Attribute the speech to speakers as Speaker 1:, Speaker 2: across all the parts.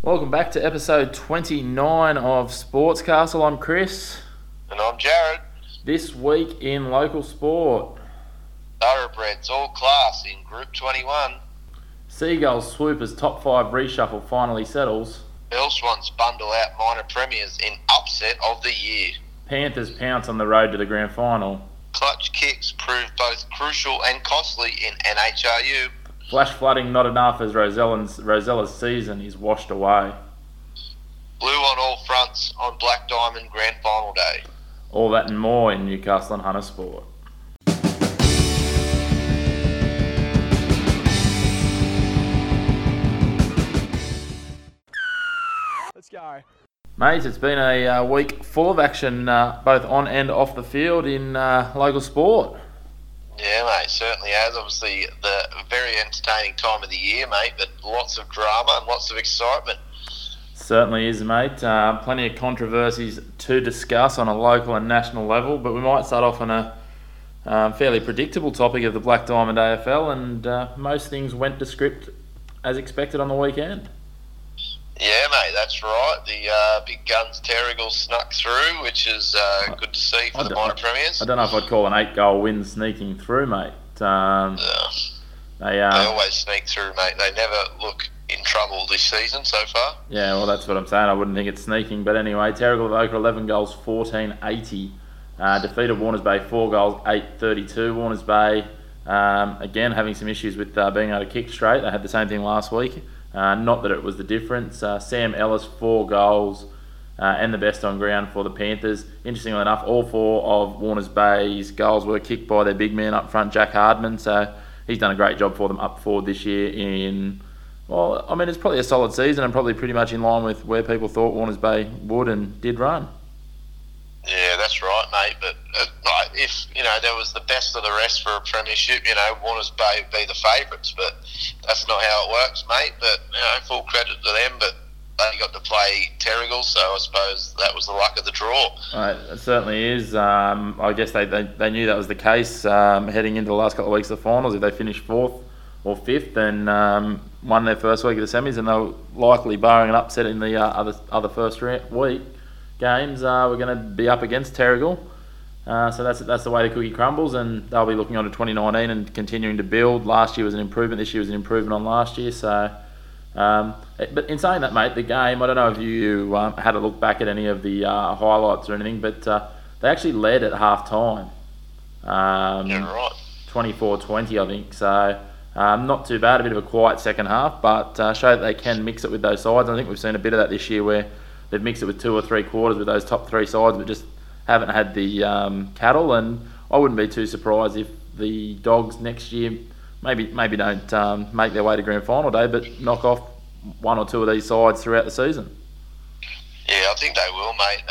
Speaker 1: Welcome back to episode 29 of Sports Castle. I'm Chris.
Speaker 2: And I'm Jared.
Speaker 1: This week in local sport,
Speaker 2: Thoroughbreds all class in Group 21.
Speaker 1: Seagulls swoop as top 5 reshuffle finally settles.
Speaker 2: Bell Swans bundle out minor premiers in upset of the year.
Speaker 1: Panthers pounce on the road to the grand final.
Speaker 2: Clutch kicks prove both crucial and costly in NHRU.
Speaker 1: Flash flooding not enough as Rosella's season is washed away.
Speaker 2: Blue on all fronts on Black Diamond Grand Final Day.
Speaker 1: All that and more in Newcastle and Hunter Sport.
Speaker 3: Let's go.
Speaker 1: Mates, it's been a week full of action both on and off the field in local sport.
Speaker 2: Yeah, mate, certainly has. Obviously, the very entertaining time of the year, mate, but lots of drama and lots of excitement.
Speaker 1: Certainly is, mate. Plenty of controversies to discuss on a local and national level, but we might start off on a fairly predictable topic of the Black Diamond AFL, and most things went to script as expected on the weekend.
Speaker 2: Yeah, mate, that's right. The big guns Terrigal snuck through, which is good to see for the minor premiers.
Speaker 1: I don't know if I'd call an 8-goal win sneaking through, mate. They
Speaker 2: always sneak through, mate. They never look in trouble this season so far.
Speaker 1: Yeah, well, that's what I'm saying. I wouldn't think it's sneaking. But anyway, Terrigal of Ochre, 11 goals, 14-80. Defeated Warners Bay, 4 goals, 8-32. Warners Bay, again, having some issues with being able to kick straight. They had the same thing last week. Not that it was the difference. Sam Ellis, 4 goals, and the best on ground for the Panthers. Interestingly enough, all 4 of Warners Bay's goals were kicked by their big man up front, Jack Hardman. So he's done a great job for them up forward this year it's probably a solid season and probably pretty much in line with where people thought Warners Bay would and did run.
Speaker 2: Yeah, that's right, mate. But if there was the best of the rest for a premiership, Warners Bay would be the favourites. But that's not how it works, mate. But full credit to them. But they got to play Terrigal, so I suppose that was the luck of the draw.
Speaker 1: It certainly is. I guess they knew that was the case heading into the last couple of weeks of the finals. If they finished 4th or 5th, then won their first week of the semis, and they'll likely, barring an upset in the other first week games, we're going to be up against Terrigal. So that's the way the cookie crumbles, and they'll be looking on to 2019 and continuing to build. Last year was an improvement. This year was an improvement on last year. So, but in saying that, mate, the game, I don't know if you had a look back at any of the highlights or anything, but they actually led at half time.
Speaker 2: Yeah, right.
Speaker 1: 24-20, I think. So not too bad. A bit of a quiet second half, but show that they can mix it with those sides. I think we've seen a bit of that this year where they've mixed it with 2 or 3 quarters with those top 3 sides, but just haven't had the cattle. And I wouldn't be too surprised if the Dogs next year maybe don't make their way to grand final day, but knock off 1 or 2 of these sides throughout the season.
Speaker 2: Yeah, I think they will, mate.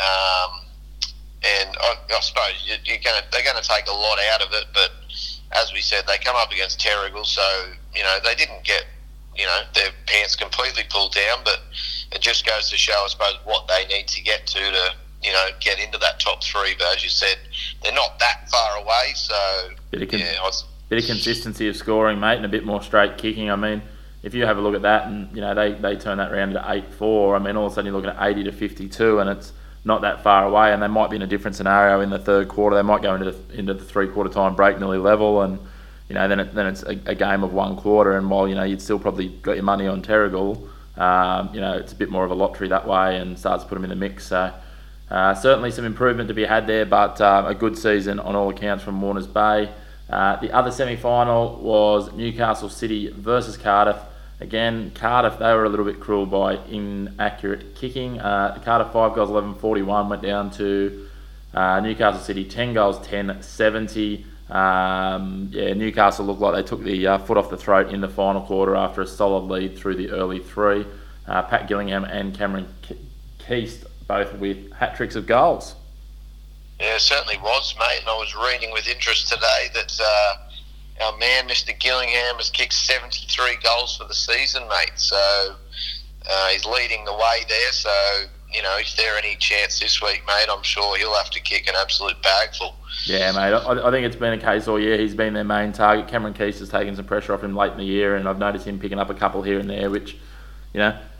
Speaker 2: And I suppose they're going to take a lot out of it, but as we said, they come up against Terrigal, so they didn't get their pants completely pulled down, but it just goes to show, I suppose, what they need to get to get into that top 3. But as you said, they're not that far away, so
Speaker 1: bit of consistency of scoring, mate, and a bit more straight kicking. I mean, if you have a look at that, and they turn that round to 8-4. I mean, all of a sudden you're looking at 80 to 52, and it's not that far away. And they might be in a different scenario in the third quarter. They might go into the 3-quarter time break nearly level, and then it's a game of 1 quarter. And while you'd still probably got your money on Terrigal, it's a bit more of a lottery that way, and starts to put them in the mix. So certainly some improvement to be had there, but a good season on all accounts from Warners Bay. The other semi-final was Newcastle City versus Cardiff. Again, Cardiff, they were a little bit cruel by inaccurate kicking. Cardiff 5 goals, 11-41, went down to Newcastle City 10 goals, 10-70. Newcastle looked like they took the foot off the throat in the final quarter after a solid lead through the early 3. Pat Gillingham and Cameron Keast both with hat-tricks of goals.
Speaker 2: Yeah, it certainly was, mate. And I was reading with interest today that our man, Mr. Gillingham, has kicked 73 goals for the season, mate. So he's leading the way there. So, if there any chance this week, mate, I'm sure he'll have to kick an absolute bagful.
Speaker 1: Yeah, mate. I think it's been a case all year. He's been their main target. Cameron Keast has taken some pressure off him late in the year, and I've noticed him picking up a couple here and there, which,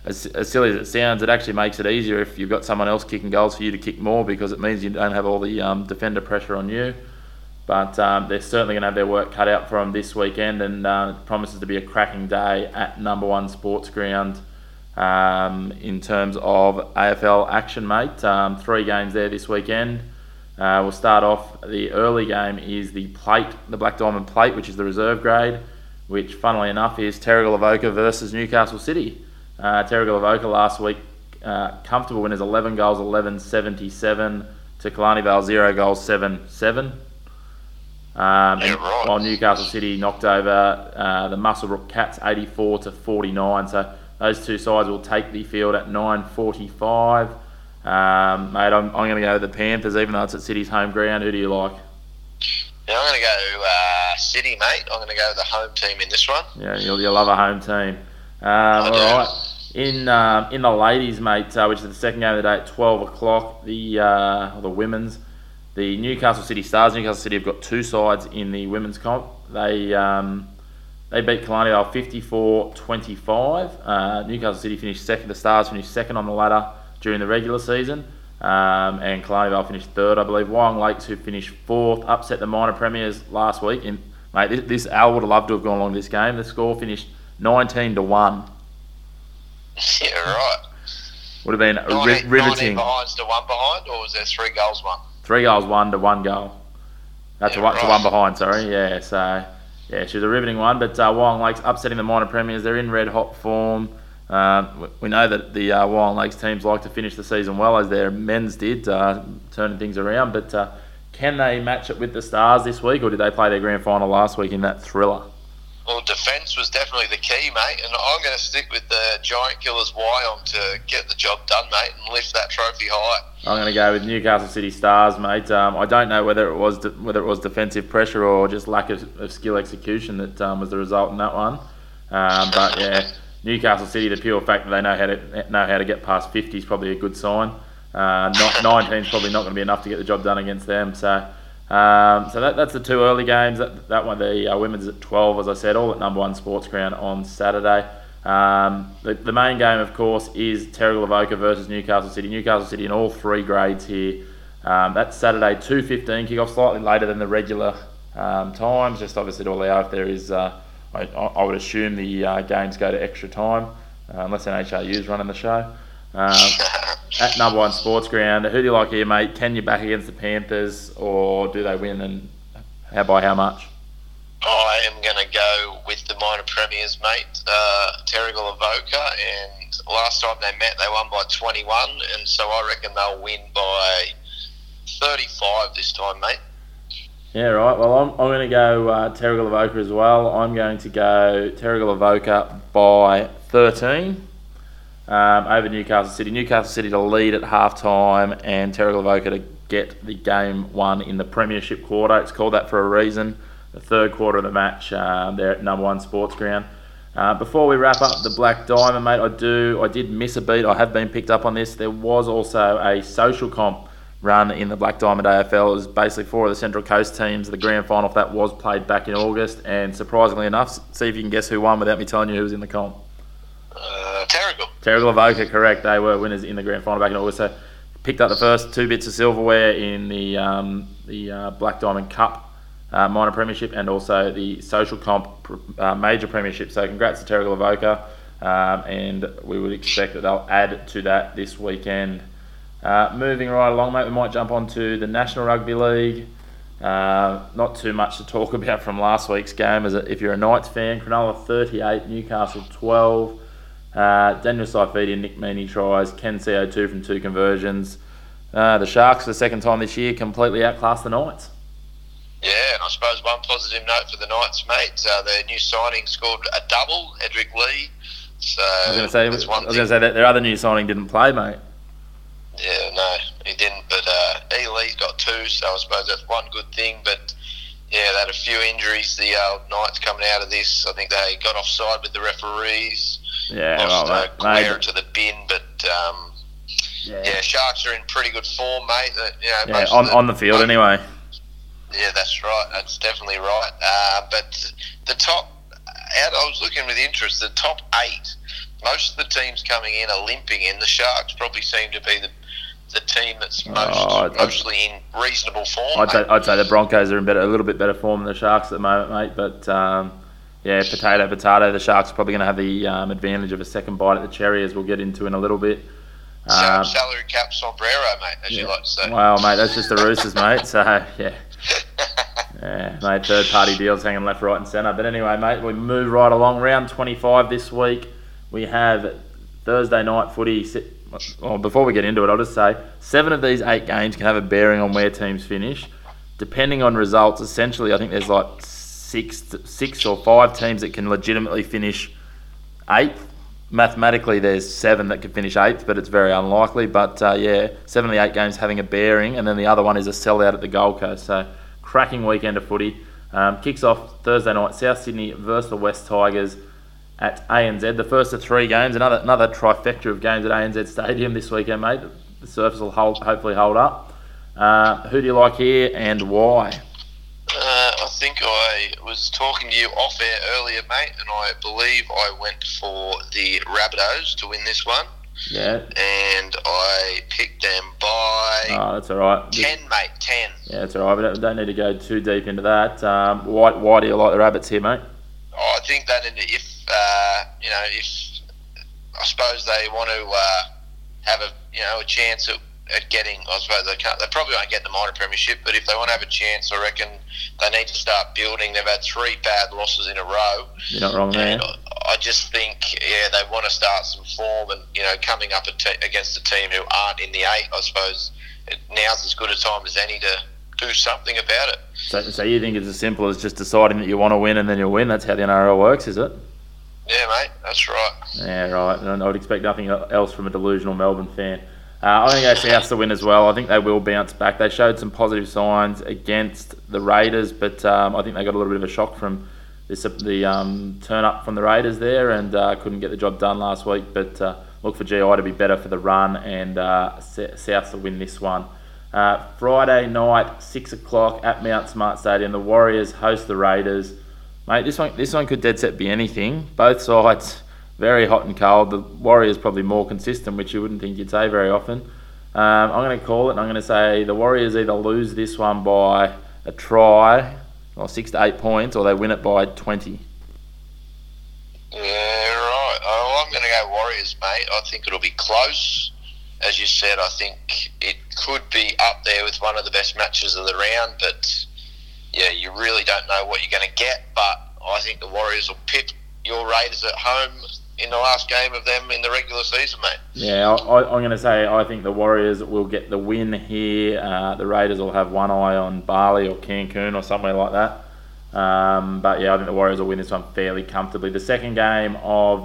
Speaker 1: as silly as it sounds, it actually makes it easier if you've got someone else kicking goals for you to kick more, because it means you don't have all the defender pressure on you. But they're certainly going to have their work cut out for them this weekend, and it promises to be a cracking day at Number One Sports Ground in terms of AFL action, mate. 3 games there this weekend. We'll start off. The early game is the Black Diamond Plate, which is the reserve grade, which, funnily enough, is Terrigal Avoca versus Newcastle City. Terrigal Avoca last week, comfortable winners, 11 goals, 11-77 to Killarney Vale, 0 goals, 7-7. While Newcastle City knocked over the Muswellbrook Cats 84-49. So those two sides will take the field at 9:45. Mate, I'm going to go with the Panthers, even though it's at City's home ground. Who do you like?
Speaker 2: Yeah, I'm going to go City, mate. I'm going to go with the home team in this one.
Speaker 1: Yeah, you'll love a home team. All right. In the ladies, mate, which is the second game of the day at 12 o'clock, the women's. The Newcastle City Stars. Newcastle City have got 2 sides in the women's comp. They beat Killarney Vale 54-25. Newcastle City finished second. The Stars finished second on the ladder during the regular season. And Killarney Vale finished third, I believe. Wyong Lakes, who finished 4th, upset the minor premiers last week. And, mate, this Al would have loved to have gone along this game. The score finished 19-1.
Speaker 2: Yeah, right.
Speaker 1: Would have been
Speaker 2: 19
Speaker 1: riveting.
Speaker 2: 19 behinds to 1 behind, or was there 3 goals, 1?
Speaker 1: 3 goals, 1 to 1 goal. That's
Speaker 2: Yeah,
Speaker 1: to 1 behind, sorry. Yeah, so, yeah, she was a riveting one. But Wyong Lakes upsetting the minor premiers. They're in red-hot form. We know that the Wyong Lakes teams like to finish the season well, as their men's did, turning things around. But can they match it with the Stars this week, or did they play their grand final last week in that thriller?
Speaker 2: Well, defence was definitely the key, mate, and I'm going to stick with the Giant Killers Wyong to get the job done, mate, and lift that trophy high.
Speaker 1: I'm going to go with Newcastle City Stars, mate. I don't know whether it was defensive pressure or just lack of skill execution that was the result in that one. But yeah, Newcastle City, the pure fact that they know how to get past 50 is probably a good sign. 19 is probably not going to be enough to get the job done against them. So that's the 2 early games. That one, the women's at 12, as I said, all at Number One Sports Ground on Saturday. The main game, of course, is Terrigal Avoca versus Newcastle City. Newcastle City in all 3 grades here. That's Saturday, 2:15 kick-off, slightly later than the regular times, just obviously to allow if there is, I would assume the games go to extra time, unless NHRU is running the show. At Number One Sports Ground, who do you like here, mate? Can you back against the Panthers, or do they win, and by how much?
Speaker 2: I am going to go with the minor premiers, mate, Terrigal Avoca, and last time they met, they won by 21, and so I reckon they'll win by 35 this time, mate.
Speaker 1: Yeah, right. Well, I'm going to go Terrigal Avoca as well. I'm going to go Terrigal Avoca by 13 over Newcastle City. Newcastle City to lead at half-time, and Terrigal Avoca to get the game won in the Premiership quarter. It's called that for a reason. The third quarter of the match there at Number One Sports Ground. Before we wrap up the Black Diamond, mate, I did miss a beat. I have been picked up on this. There was also a social comp run in the Black Diamond AFL. It was basically 4 of the Central Coast teams. The grand final for that was played back in August, and surprisingly enough, see if you can guess who won without me telling you who was in the comp.
Speaker 2: Terrigal.
Speaker 1: Terrigal Avoca, correct. They were winners in the grand final back in August. So picked up the first 2 bits of silverware in the Black Diamond Cup minor premiership, and also the social comp major premiership. So congrats to Terrigal Avoca, and we would expect that they'll add to that this weekend. Moving right along, mate, we might jump on to the National Rugby League. Not too much to talk about from last week's game, as if you're a Knights fan. Cronulla 38, Newcastle 12. Daniel Saifidi and Nick Meaney tries. Ken CO2 from 2 conversions. The Sharks, for the second time this year, completely outclassed the Knights.
Speaker 2: Yeah, and I suppose one positive note for the Knights, mate, their new signing scored a double, Edric Lee. So
Speaker 1: I was going to say that their other new signing didn't play, mate.
Speaker 2: Yeah, no, he didn't. But E. Lee's got 2, so I suppose that's one good thing. But yeah, they had a few injuries. The Knights coming out of this, I think they got offside with the referees.
Speaker 1: Yeah,
Speaker 2: lost Guerra to the bin, but yeah, Sharks are in pretty good form, mate.
Speaker 1: On the field anyway.
Speaker 2: Yeah, that's right. That's definitely right. But the top, I was looking with interest, the top 8 most of the teams coming in are limping, and the Sharks probably seem to be the team that's mostly in reasonable form.
Speaker 1: I'd say the Broncos are in a little bit better form than the Sharks at the moment, mate. But potato. The Sharks are probably going to have the advantage of a second bite at the cherry, as we'll get into in a little bit.
Speaker 2: Salary cap sombrero, mate, as you like to say.
Speaker 1: Well, mate, that's just the Roosters, mate. So yeah. Yeah, mate, third-party deals hanging left, right and centre. But anyway, mate, we move right along. Round 25 this week. We have Thursday night footy. Well, before we get into it, I'll just say 7 of these 8 games can have a bearing on where teams finish. Depending on results, essentially, I think there's like 6 or 5 teams that can legitimately finish 8th. Mathematically, there's 7 that could finish 8th, but it's very unlikely. But 7 of the 8 games having a bearing, and then the other one is a sellout at the Gold Coast. So cracking weekend of footy. Kicks off Thursday night, South Sydney versus the West Tigers at ANZ. The first of 3 games, another trifecta of games at ANZ Stadium this weekend, mate. The surface will hopefully hold up. Who do you like here and why?
Speaker 2: I think I was talking to you off air earlier, mate, and I believe I went for the Rabbitohs to win this one.
Speaker 1: Yeah.
Speaker 2: And I picked them by...
Speaker 1: Oh, that's all right.
Speaker 2: 10, mate, 10.
Speaker 1: Yeah, that's all right. We don't need to go too deep into that. Why do you like the Rabbits here, mate?
Speaker 2: I think that if I suppose they want to have a chance at getting, I suppose they probably won't get the minor premiership, but if they want to have a chance, I reckon they need to start building. They've had 3 bad losses in a row.
Speaker 1: You're not wrong there.
Speaker 2: I just think, they want to start some form, and coming up against a team who aren't in the 8, I suppose now's as good a time as any to do something about it.
Speaker 1: So you think it's as simple as just deciding that you want to win and then you'll win? That's how the NRL works, is it?
Speaker 2: Yeah, mate, that's right.
Speaker 1: Yeah, right. And I would expect nothing else from a delusional Melbourne fan. I think they have to win as well. I think they will bounce back. They showed some positive signs against the Raiders, but I think they got a little bit of a shock from the turn up from the Raiders there, and couldn't get the job done last week. But look for GI to be better for the run, and South to win this one. Friday night, 6 o'clock at Mount Smart Stadium. The Warriors host the Raiders. Mate, this one could dead set be anything. Both sides very hot and cold. The Warriors probably more consistent, which you wouldn't think you'd say very often. I'm going to call it, and I'm going to say the Warriors either lose this one by a try, or 6 to 8 points, or they win it by 20.
Speaker 2: Yeah, right. Oh, I'm going to go Warriors, mate. I think it'll be close. As you said, I think it could be up there with one of the best matches of the round, but yeah, you really don't know what you're going to get. But I think the Warriors will pit your Raiders at home in the last game of them in the regular season, mate. Yeah,
Speaker 1: I'm going to say I think the Warriors will get the win here. The Raiders will have one eye on Bali or Cancun or somewhere like that. But yeah, I think the Warriors will win this one fairly comfortably. The second game of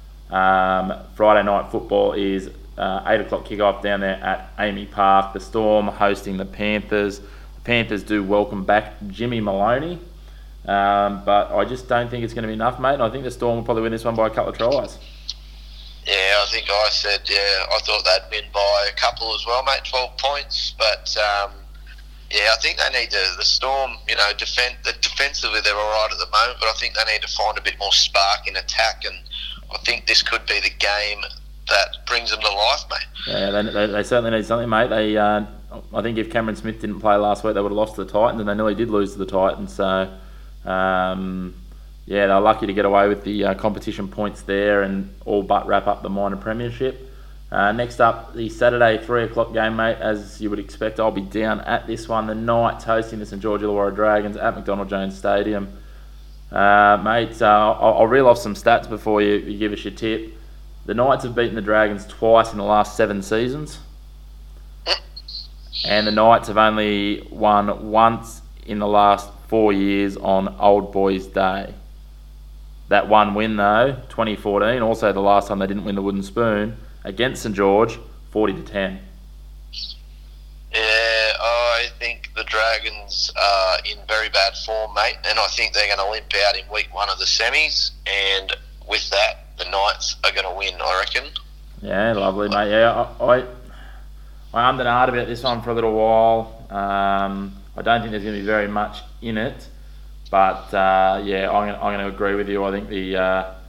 Speaker 1: Friday night football is 8 o'clock kickoff down there at Amy Park. The Storm hosting the Panthers. The Panthers do welcome back Jimmy Maloney. But I just don't think it's going to be enough, mate. And I think the Storm will probably win this one by a couple of tries.
Speaker 2: Yeah, I think I said, I thought they'd win by a couple as well, mate, 12 points. But, I think they need to, the Storm, defensively they're all right at the moment, but I think they need to find a bit more spark in attack, and I think this could be the game that brings them to life, mate.
Speaker 1: Yeah, they certainly need something, mate. I think if Cameron Smith didn't play last week, they would have lost to the Titans, and they nearly did lose to the Titans, so... they're lucky to get away with the competition points there and all but wrap up the minor premiership. Next up, the Saturday 3 o'clock game, mate. As you would expect, I'll be down at this one. The Knights hosting the St George Illawarra Dragons at McDonald Jones Stadium. Mate, I'll reel off some stats before you give us your tip. The Knights have beaten the Dragons twice in the last 7 seasons. And the Knights have only won once in the last 4 years on Old Boys Day. That one win though, 2014, also the last time they didn't win the Wooden Spoon, against St George, 40-10.
Speaker 2: Yeah, I think the Dragons are in very bad form, mate, and I think they're going to limp out in week 1 of the semis, and with that, the Knights are going to win, I reckon.
Speaker 1: Yeah, lovely, mate. Yeah, I ummed and ahed about this one for a little while. I don't think there's going to be very much in it, but I'm going to agree with you. I think the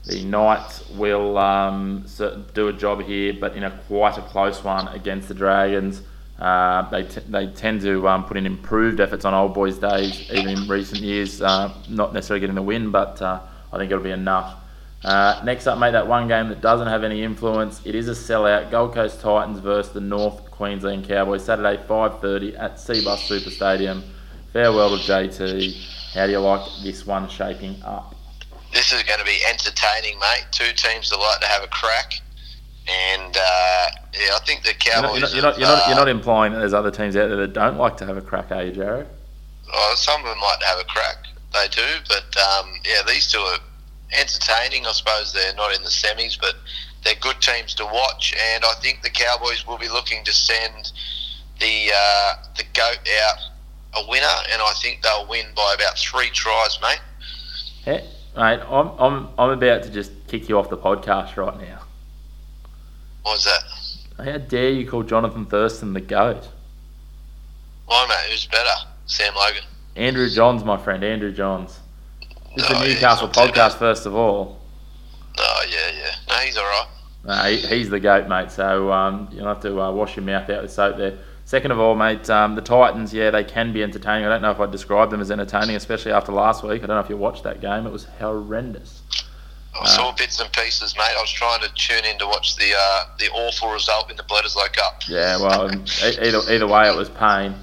Speaker 1: The Knights will do a job here, but in quite a close one against the Dragons. They tend to put in improved efforts on Old Boys days, even in recent years. Not necessarily getting the win, but I think it'll be enough. Next up, mate, that one game that doesn't have any influence. It is a sellout. Gold Coast Titans versus the North Queensland Cowboys. Saturday, 5:30 at Cbus Super Stadium. Farewell to JT. How do you like this one shaping up?
Speaker 2: This is going to be entertaining, mate. Two teams that like to have a crack. And, I think the Cowboys...
Speaker 1: You're not implying that there's other teams out there that don't like to have a crack, are you, Jared?
Speaker 2: Oh, some of them like to have a crack. They do. But, these two are entertaining. I suppose they're not in the semis, but they're good teams to watch. And I think the Cowboys will be looking to send the GOAT out a winner. And I think they'll win by about 3 tries, mate.
Speaker 1: Hey, mate, I'm about to just kick you off the podcast right now.
Speaker 2: What's that?
Speaker 1: How dare you call Jonathan Thurston the GOAT?
Speaker 2: Why, mate? Who's better? Sam Logan?
Speaker 1: Andrew Johns, my friend, Andrew Johns. This is the Newcastle podcast, first of all.
Speaker 2: Oh, yeah. No, he's all right.
Speaker 1: No, he's the GOAT, mate, so you'll have to wash your mouth out with soap there. Second of all, mate, the Titans, they can be entertaining. I don't know if I'd describe them as entertaining, especially after last week. I don't know if you watched that game. It was horrendous.
Speaker 2: I saw bits and pieces, mate. I was trying to tune in to watch the awful result in the Bledisloe Cup.
Speaker 1: Yeah, well, either way, it was pain.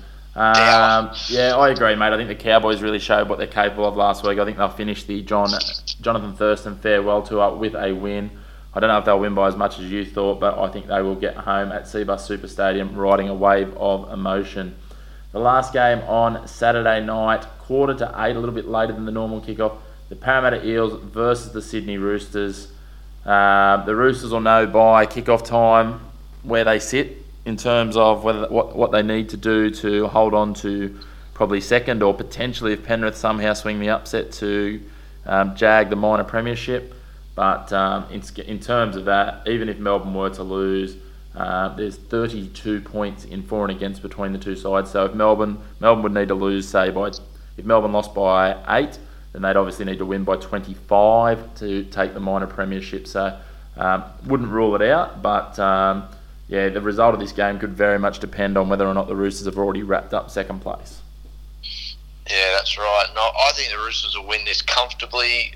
Speaker 1: I agree, mate. I think the Cowboys really showed what they're capable of last week. I think they'll finish the Jonathan Thurston farewell tour with a win. I don't know if they'll win by as much as you thought, but I think they will get home at Cbus Super Stadium riding a wave of emotion. The last game on Saturday night, 7:45, a little bit later than the normal kickoff. The Parramatta Eels versus the Sydney Roosters. The Roosters will know by kickoff time where they sit in terms of what they need to do to hold on to probably second, or potentially if Penrith somehow swing the upset to jag the minor premiership. But in terms of that, even if Melbourne were to lose, there's 32 points in for and against between the two sides. So if Melbourne would need to lose, if Melbourne lost by 8, then they'd obviously need to win by 25 to take the minor premiership. So wouldn't rule it out, but the result of this game could very much depend on whether or not the Roosters have already wrapped up second place.
Speaker 2: Yeah, that's right. No, I think the Roosters will win this comfortably.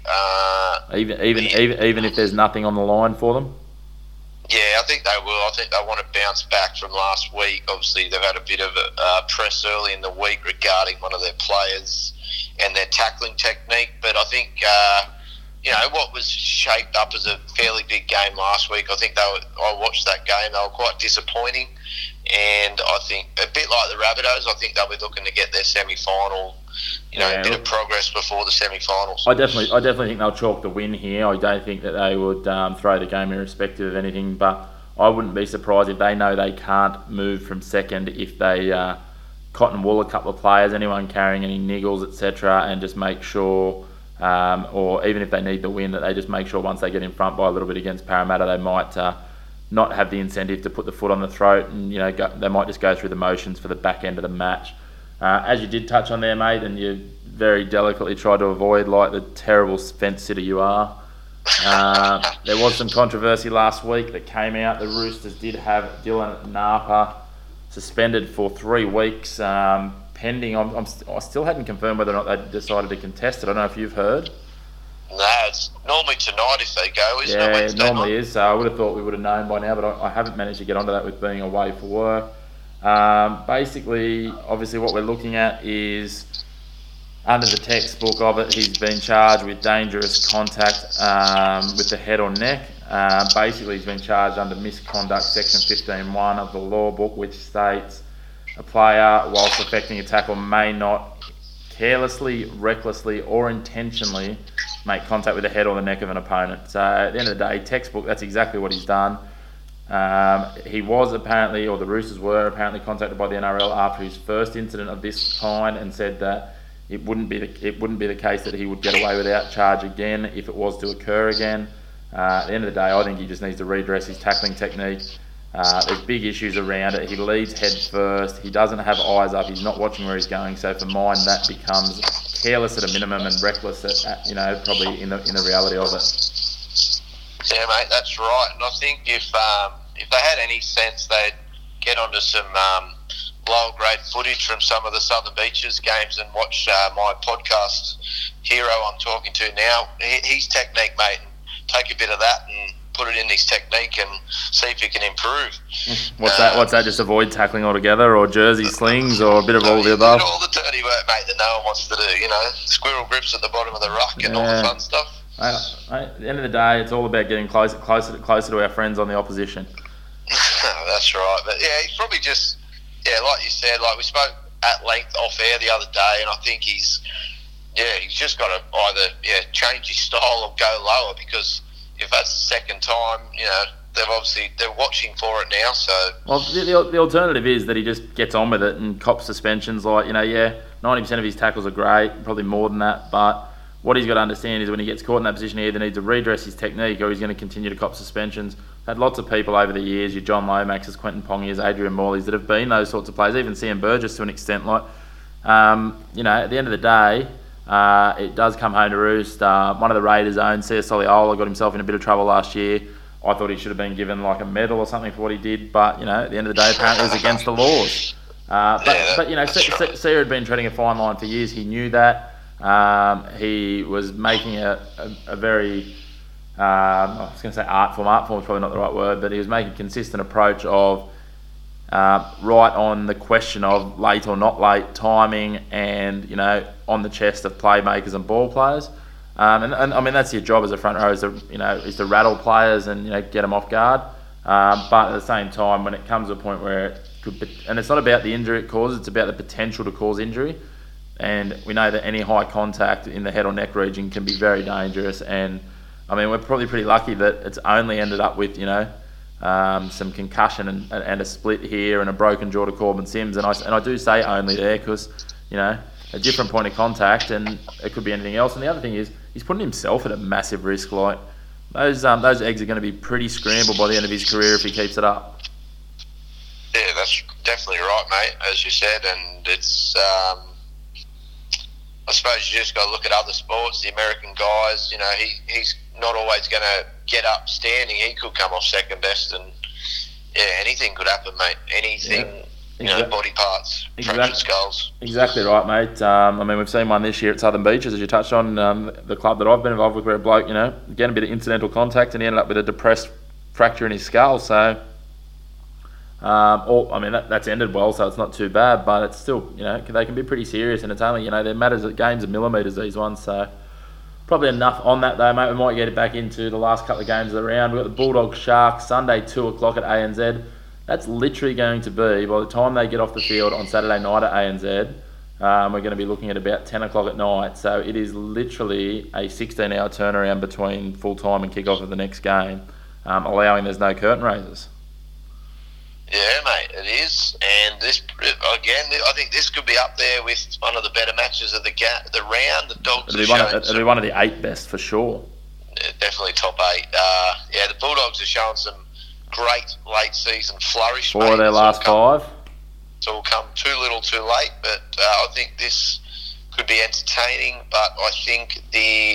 Speaker 1: Even if there's nothing on the line for them?
Speaker 2: Yeah, I think they will. I think they want to bounce back from last week. Obviously, they've had a bit of a press early in the week regarding one of their players and their tackling technique. But I think, what was shaped up as a fairly big game last week, I watched that game. They were quite disappointing. And I think, a bit like the Rabbitohs, I think they'll be looking to get their semi-final, a bit of progress before the semi-finals.
Speaker 1: I definitely think they'll chalk the win here. I don't think that they would throw the game irrespective of anything, but I wouldn't be surprised if they know they can't move from second if they cotton wool a couple of players, anyone carrying any niggles, etc., and just make sure, or even if they need the win, that they just make sure once they get in front by a little bit against Parramatta, they might not have the incentive to put the foot on the throat, and they might just go through the motions for the back end of the match. As you did touch on there, mate, and you very delicately tried to avoid, like the terrible fence sitter you are. There was some controversy last week that came out. The Roosters did have Dylan Napa suspended for 3 weeks, pending. I still hadn't confirmed whether or not they decided to contest it. I don't know if you've heard.
Speaker 2: No, it's normally tonight if they go, isn't it?
Speaker 1: Yeah,
Speaker 2: Wednesday
Speaker 1: it normally
Speaker 2: night?
Speaker 1: is. So I would have thought we would have known by now, but I haven't managed to get onto that with being away for work. Basically, obviously what we're looking at is, under the textbook of it, he's been charged with dangerous contact with the head or neck. Basically, he's been charged under misconduct, section 15.1 of the law book, which states a player, whilst effecting a tackle, may not carelessly, recklessly, or intentionally make contact with the head or the neck of an opponent. So at the end of the day, textbook, that's exactly what he's done. He was apparently, or the Roosters were apparently contacted by the NRL after his first incident of this kind, and said that it wouldn't be the case that he would get away without charge again if it was to occur again. At the end of the day, I think he just needs to redress his tackling technique. There's big issues around it. He leads head first. He doesn't have eyes up. He's not watching where he's going. So for mine, that becomes careless at a minimum and reckless at probably in the reality of it.
Speaker 2: Yeah, mate, that's right. And I think if they had any sense, they'd get onto some lower grade footage from some of the Southern Beaches games and watch my podcast hero I'm talking to now. His technique, mate, and take a bit of that and put it in his technique and see if he can improve.
Speaker 1: What's that? Just avoid tackling altogether, or jersey slings, or a bit of all the above?
Speaker 2: All the dirty work, mate, that no one wants to do. You know, squirrel grips at the bottom of the ruck and all the fun stuff.
Speaker 1: At the end of the day, it's all about getting closer to our friends on the opposition.
Speaker 2: That's right. But yeah, he's probably just, like you said, like we spoke at length off air the other day, and I think he's just got to either change his style or go lower, because if that's the second time, you know, they're watching for it now. So
Speaker 1: well, the alternative is that he just gets on with it and cops suspensions. Like, you know, 90% of his tackles are great, probably more than that, but what he's got to understand is when he gets caught in that position, he either needs to redress his technique or he's going to continue to cop suspensions. Had lots of people over the years, your John Lomax's, Quentin Pongias, Adrian Morley's, that have been those sorts of players, even Cian Burgess to an extent. Like, you know, at the end of the day, it does come home to roost. One of the Raiders' own, Sia Soliola, got himself in a bit of trouble last year. I thought he should have been given like a medal or something for what he did, but, you know, at the end of the day, apparently it was against the laws. But you know, Sia had been treading a fine line for years. He knew that. He was making a very, I was going to say artful is probably not the right word, but he was making a consistent approach of right on the question of late or not late timing, and, you know, on the chest of playmakers and ball players. And I mean, that's your job as a front row, is to rattle players and, you know, get them off guard. But at the same time, when it comes to a point where it could, and it's not about the injury it causes, it's about the potential to cause injury. And we know that any high contact in the head or neck region can be very dangerous. And I mean, we're probably pretty lucky that it's only ended up with, you know, some concussion and a split here and a broken jaw to Corbin Sims. And I do say only there because, you know, a different point of contact, and it could be anything else. And the other thing is, he's putting himself at a massive risk. Like, those eggs are going to be pretty scrambled by the end of his career if he keeps it up.
Speaker 2: Yeah, that's definitely right, mate, as you said. And it's, I suppose you just got to look at other sports. The American guys, you know, he's not always going to get up standing. He could come off second best, and anything could happen, mate. Anything, you know, body parts, fractured skulls.
Speaker 1: Exactly right, mate. I mean, we've seen one this year at Southern Beaches, as you touched on, the club that I've been involved with, where a bloke, you know, again, a bit of incidental contact, and he ended up with a depressed fracture in his skull. So, I mean, that's ended well, so it's not too bad, but it's still, you know, they can be pretty serious, and it's only, you know, they're matters of games of millimetres, these ones. So probably enough on that though, mate. We might get it back into the last couple of games of the round. We've got the Bulldogs Sharks Sunday 2:00 at ANZ. That's literally going to be, by the time they get off the field on Saturday night at ANZ, we're going to be looking at about 10 o'clock at night. So it is literally a 16-hour turnaround between full time and kick-off of the next game, allowing there's no curtain raisers.
Speaker 2: Yeah, mate, it is. And this, again, I think this could be up there with one of the better matches of the round. The Dogs
Speaker 1: it'll be one of the 8 best for sure.
Speaker 2: Yeah, definitely top 8. The Bulldogs are showing some great late season flourish.
Speaker 1: 4 of their last 5.
Speaker 2: It's all come too little too late, but I think this could be entertaining. But I think the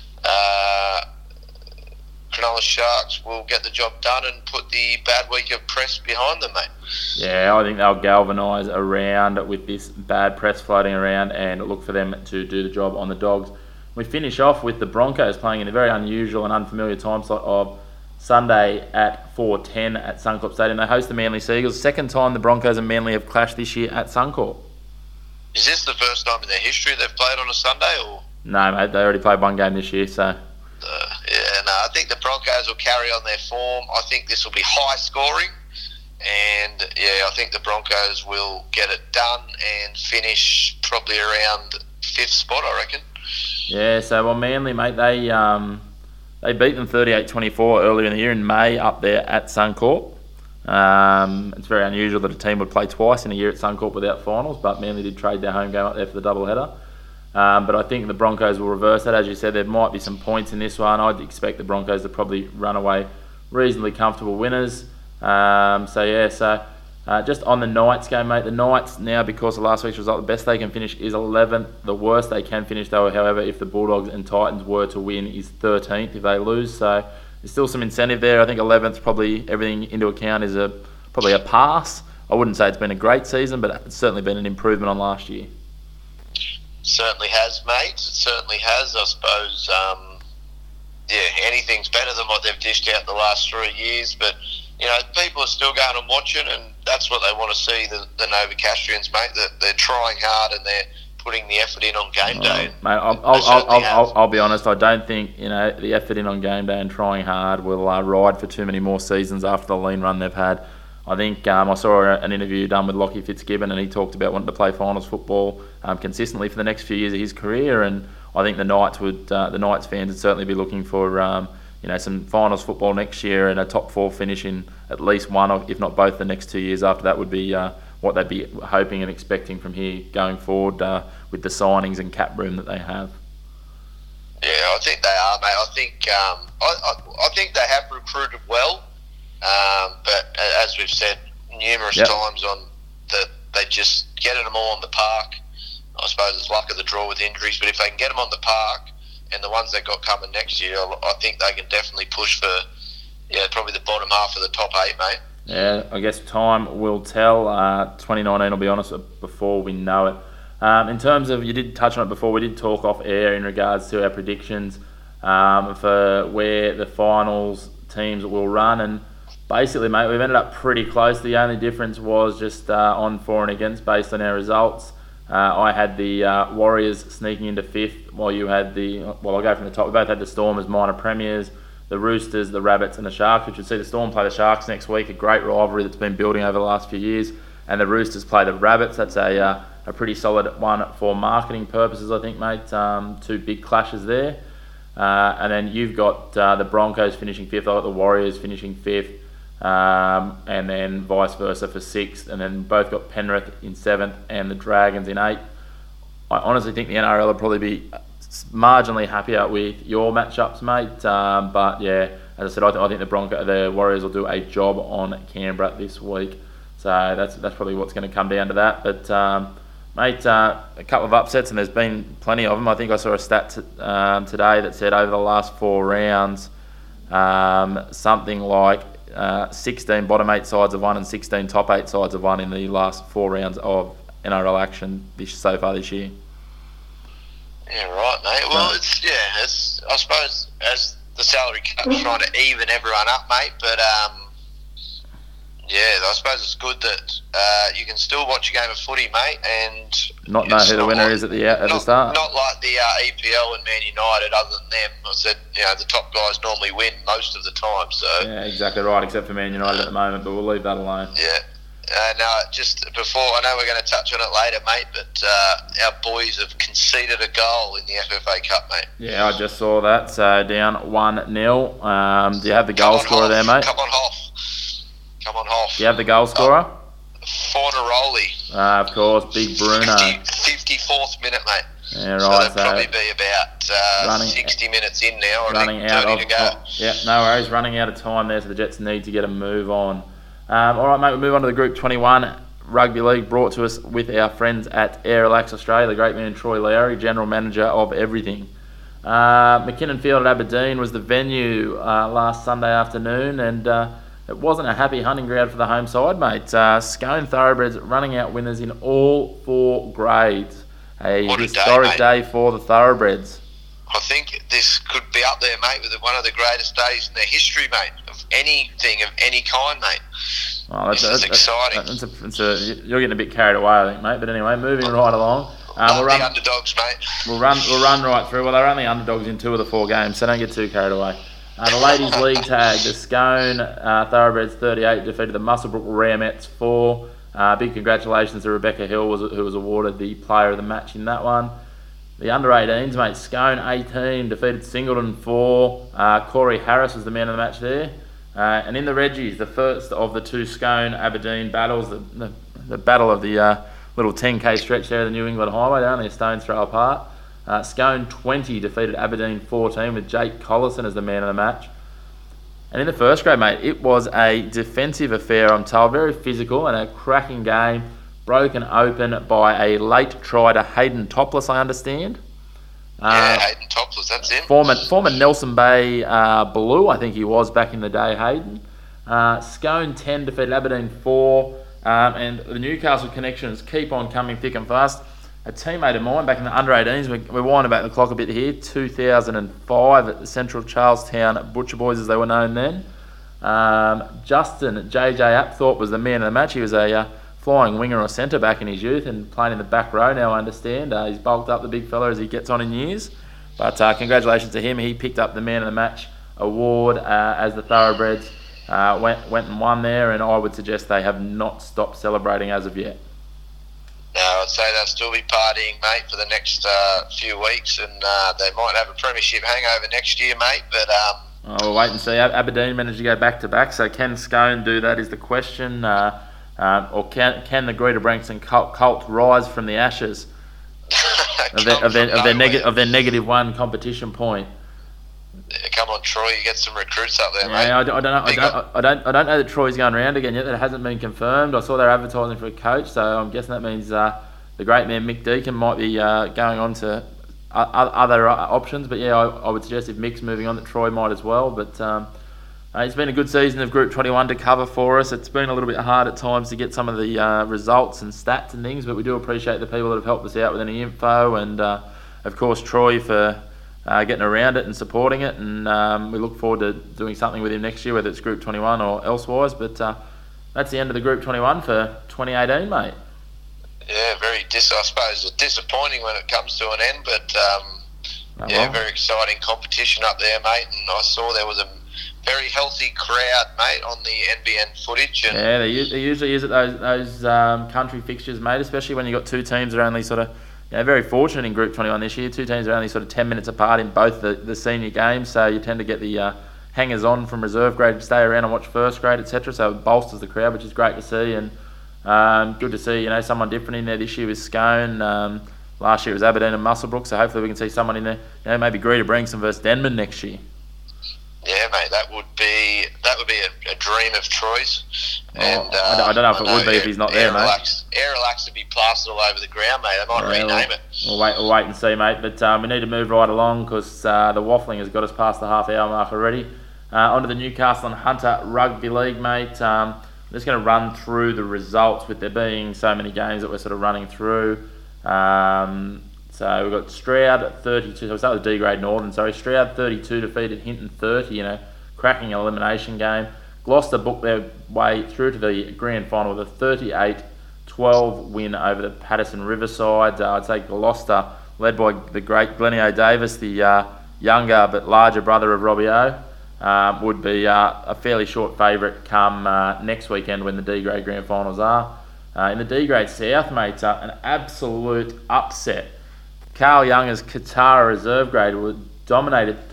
Speaker 2: Cronulla Sharks will get the job done and put the bad week of press behind them, mate.
Speaker 1: Yeah, I think they'll galvanise around with this bad press floating around and look for them to do the job on the Dogs. We finish off with the Broncos playing in a very unusual and unfamiliar time slot of Sunday at 4:10 at Suncorp Stadium. They host the Manly Seagulls. Second time the Broncos and Manly have clashed this year at Suncorp.
Speaker 2: Is this the first time in their history they've played on a Sunday, or?
Speaker 1: No, mate, they already played one game this year, so...
Speaker 2: I think the Broncos will carry on their form. I think this will be high scoring, and I think the Broncos will get it done and finish probably around 5th spot, I reckon.
Speaker 1: Yeah, so Manly, mate, they beat them 38-24 earlier in the year in May up there at Suncorp. It's very unusual that a team would play twice in a year at Suncorp without finals, but Manly did trade their home game up there for the doubleheader. But I think the Broncos will reverse that. As you said, there might be some points in this one. I'd expect the Broncos to probably run away reasonably comfortable winners. Just on the Knights game, mate, the Knights now, because of last week's result, the best they can finish is 11th. The worst they can finish, though, however, if the Bulldogs and Titans were to win, is 13th if they lose. So there's still some incentive there. I think 11th, probably everything into account, is probably a pass. I wouldn't say it's been a great season, but it's certainly been an improvement on last year.
Speaker 2: Certainly has, mate. It certainly has. I suppose, anything's better than what they've dished out the last 3 years. But, people are still going and watching, and that's what they want to see, the Novocastrians, mate. That they're trying hard and they're putting the effort in on game day.
Speaker 1: Mate, I'll be honest. I don't think the effort in on game day and trying hard will ride for too many more seasons after the lean run they've had. I think I saw an interview done with Lockie Fitzgibbon, and he talked about wanting to play finals football consistently for the next few years of his career. And I think the Knights fans would certainly be looking for some finals football next year and a top 4 finish in at least one, if not both, the next 2 years after that would be what they'd be hoping and expecting from here going forward with the signings and cap room that they have.
Speaker 2: Yeah, I think they are, mate. I think I think they have recruited well, but as we've said numerous times, on that they just getting them all on the park. I suppose it's luck of the draw with injuries, but if they can get them on the park and the ones they've got coming next year, I think they can definitely push for probably the bottom half of the top 8, mate.
Speaker 1: Yeah, I guess time will tell. 2019, I'll be honest, before we know it. In terms of, you did touch on it before, we did talk off air in regards to our predictions for where the finals teams will run. And basically, mate, we've ended up pretty close. The only difference was just on for and against based on our results. I had the Warriors sneaking into 5th, while you had I'll go from the top. We both had the Storm as minor premiers, the Roosters, the Rabbits and the Sharks, which would see the Storm play the Sharks next week, a great rivalry that's been building over the last few years, and the Roosters play the Rabbits. That's a pretty solid one for marketing purposes, I think, mate. 2 big clashes there. And then you've got the Broncos finishing 5th, I've got the Warriors finishing 5th, and then vice versa for 6th, and then both got Penrith in 7th and the Dragons in 8th. I honestly think the NRL will probably be marginally happier with your matchups, mate. But yeah, as I said, I think the Warriors will do a job on Canberra this week. So that's probably what's going to come down to that. But mate, a couple of upsets, and there's been plenty of them. I think I saw a stat today that said over the last 4 rounds, something like 16 bottom 8 sides have won and 16 top 8 sides have won in the last 4 rounds of NRL action so far this year.
Speaker 2: Yeah, right, mate. Well, it's I suppose as the salary cap's trying to even everyone up, mate. But I suppose it's good that you can still watch a game of footy, mate, and
Speaker 1: not know who the winner is at the start.
Speaker 2: Not like the EPL and Man United. Other than them, I said the top guys normally win most of the time. So
Speaker 1: yeah, exactly right. Except for Man United at the moment, but we'll leave that alone.
Speaker 2: Yeah. No, just before, I know we're going to touch on it later, mate, but our boys have conceded a goal in the FFA Cup, mate. Yeah,
Speaker 1: I just saw that. So down 1-0. Do you have the goal scorer there, mate?
Speaker 2: Come on, Hoff.
Speaker 1: Do you have the goal scorer?
Speaker 2: Fornaroli.
Speaker 1: Of course, big Bruno.
Speaker 2: 54th minute, mate.
Speaker 1: Yeah, right.
Speaker 2: So that'll probably be about 60 minutes in now.
Speaker 1: Running out 30 to go. No worries. Running out of time there, so the Jets need to get a move on. All right, mate, we'll move on to the Group 21 Rugby League, brought to us with our friends at Air Relax Australia, the great man Troy Lowry, General Manager of everything. McKinnon Field at Aberdeen was the venue last Sunday afternoon, and it wasn't a happy hunting ground for the home side, mate. Scone Thoroughbreds running out winners in all 4 grades. A historic day for the Thoroughbreds.
Speaker 2: I think this could be up there, mate, with one of the greatest days in their history, mate, of anything of any kind, mate.
Speaker 1: Oh,
Speaker 2: this is exciting.
Speaker 1: You're getting a bit carried away, I think, mate. But anyway, moving right along.
Speaker 2: We'll run the underdogs, mate.
Speaker 1: We'll run right through. Well, they're only underdogs in 2 of the 4 games, so don't get too carried away. The Ladies League tag, the Scone Thoroughbreds 38 defeated the Muswellbrook Ramettes 4. Big congratulations to Rebecca Hill, who was awarded the player of the match in that one. The under-18s, mate, Scone 18 defeated Singleton 4. Corey Harris was the man of the match there. And in the Reggies, the first of the 2 Scone-Aberdeen battles, the battle of the little 10k stretch there of the New England Highway, they're only a stone's throw apart. Scone 20 defeated Aberdeen 14 with Jake Collison as the man of the match. And in the first grade, mate, it was a defensive affair, I'm told, very physical and a cracking game, broken open by a late try to Hayden Topless, I understand.
Speaker 2: Hayden Topless Was that him?
Speaker 1: Former Nelson Bay Blue, I think he was back in the day, Hayden. Scone 10 defeated Aberdeen 4. And the Newcastle connections keep on coming thick and fast. A teammate of mine back in the under-18s, we're winding back the clock a bit here, 2005 at the Central Charlestown Butcher Boys as they were known then. Justin JJ Apthorpe was the man of the match. He was a flying winger or centre back in his youth and playing in the back row now, I understand. He's bulked up, the big fella, as he gets on in years. But congratulations to him. He picked up the man of the match award as the Thoroughbreds went and won there, and I would suggest they have not stopped celebrating as of yet.
Speaker 2: No, I'd say they'll still be partying, mate, for the next few weeks, and they might have a premiership hangover next year, mate. But
Speaker 1: we'll wait and see. Aberdeen managed to go back to back, so can Scone do that? Is the question, or can the Greta Branksome cult rise from the ashes of their negative one competition point?
Speaker 2: Come on, Troy, you get some recruits up there,
Speaker 1: mate. I don't know that Troy's going around again yet. That hasn't been confirmed. I saw they're advertising for a coach, so I'm guessing that means the great man Mick Deacon might be going on to other options. But yeah, I would suggest if Mick's moving on, that Troy might as well. But it's been a good season of Group 21 to cover for us. It's been a little bit hard at times to get some of the results and stats and things, but we do appreciate the people that have helped us out with any info, and of course Troy for getting around it and supporting it, and we look forward to doing something with him next year, whether it's Group 21 or elsewise. But that's the end of the Group 21 for 2018, mate.
Speaker 2: Yeah, I suppose disappointing when it comes to an end, but very exciting competition up there, mate. And I saw there was a very healthy crowd, mate, on the NBN footage. And
Speaker 1: yeah, they usually is at those country fixtures, mate, especially when you've got two teams that are only sort of very fortunate in Group 21 this year. Two teams are only sort of 10 minutes apart in both the senior games, so you tend to get the hangers-on from reserve grade to stay around and watch first grade, etc. So it bolsters the crowd, which is great to see, and good to see someone different in there this year with Scone. Last year it was Aberdeen and Muswellbrook, so hopefully we can see someone in there. Maybe Greta Branksome versus Denman next year.
Speaker 2: Yeah, mate, that would be a dream of Troy's. And
Speaker 1: I don't know if it would be if he's not there, mate.
Speaker 2: Air Relax would be plastered all over the ground, mate. They might rename it.
Speaker 1: We'll wait and see, mate. But we need to move right along because the waffling has got us past the half-hour mark already. Onto the Newcastle and Hunter Rugby League, mate. I'm just going to run through the results with there being so many games that we're sort of running through. So we've got Stroud 32. So we'll start with D-Grade Northern. Stroud 32 defeated Hinton 30. Cracking elimination game. Gloucester booked their way through to the grand final with a 38-12 win over the Patterson Riverside. I'd say Gloucester, led by the great Glennie O'Davis, the younger but larger brother of Robbie O, would be a fairly short favourite come next weekend when the D-Grade grand finals are. In the D-Grade South, mate, an absolute upset. Carl Younger's Qatar reserve grade were dominated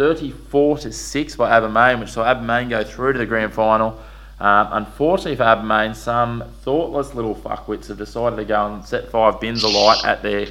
Speaker 1: 34-6 by Abermain, which saw Abermain go through to the grand final. Unfortunately for Abermain, some thoughtless little fuckwits have decided to go and set 5 bins alight at their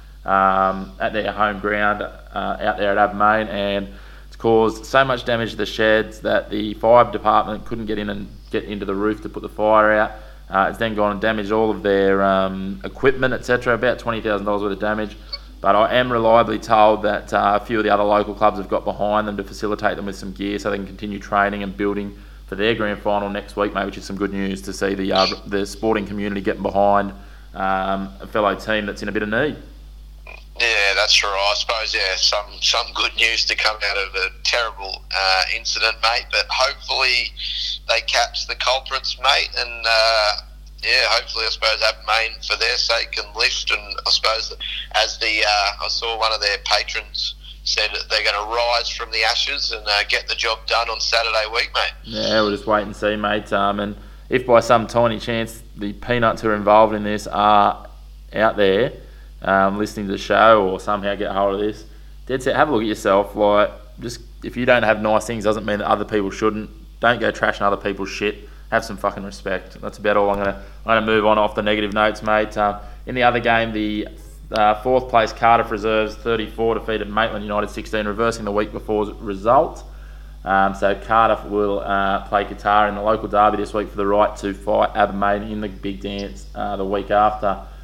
Speaker 1: home ground out there at Abermain, and it's caused so much damage to the sheds that the fire department couldn't get in and get into the roof to put the fire out. It's then gone and damaged all of their equipment, etc. About $20,000 worth of damage. But I am reliably told that a few of the other local clubs have got behind them to facilitate them with some gear so they can continue training and building for their grand final next week, mate, which is some good news to see the sporting community getting behind a fellow team that's in a bit of need.
Speaker 2: Yeah, that's right. I suppose, some good news to come out of a terrible incident, mate. But hopefully they catch the culprits, mate, and hopefully, I suppose, Abermain, for their sake, can lift. And I suppose, as I saw one of their patrons said, that they're going to rise from the ashes and get the job done on Saturday week, mate.
Speaker 1: Yeah, we'll just wait and see, mate. And if by some tiny chance the Peanuts who are involved in this are out there listening to the show or somehow get a hold of this, dead set, have a look at yourself. Like, just if you don't have nice things, doesn't mean that other people shouldn't. Don't go trashing other people's shit. Have some fucking respect. That's about all. I'm gonna move on off the negative notes, mate. In the other game, the fourth place Cardiff Reserves 34 defeated Maitland United 16, reversing the week before's result. So Cardiff will play Qatar in the local derby this week for the right to fight Abermain in the big dance the week after.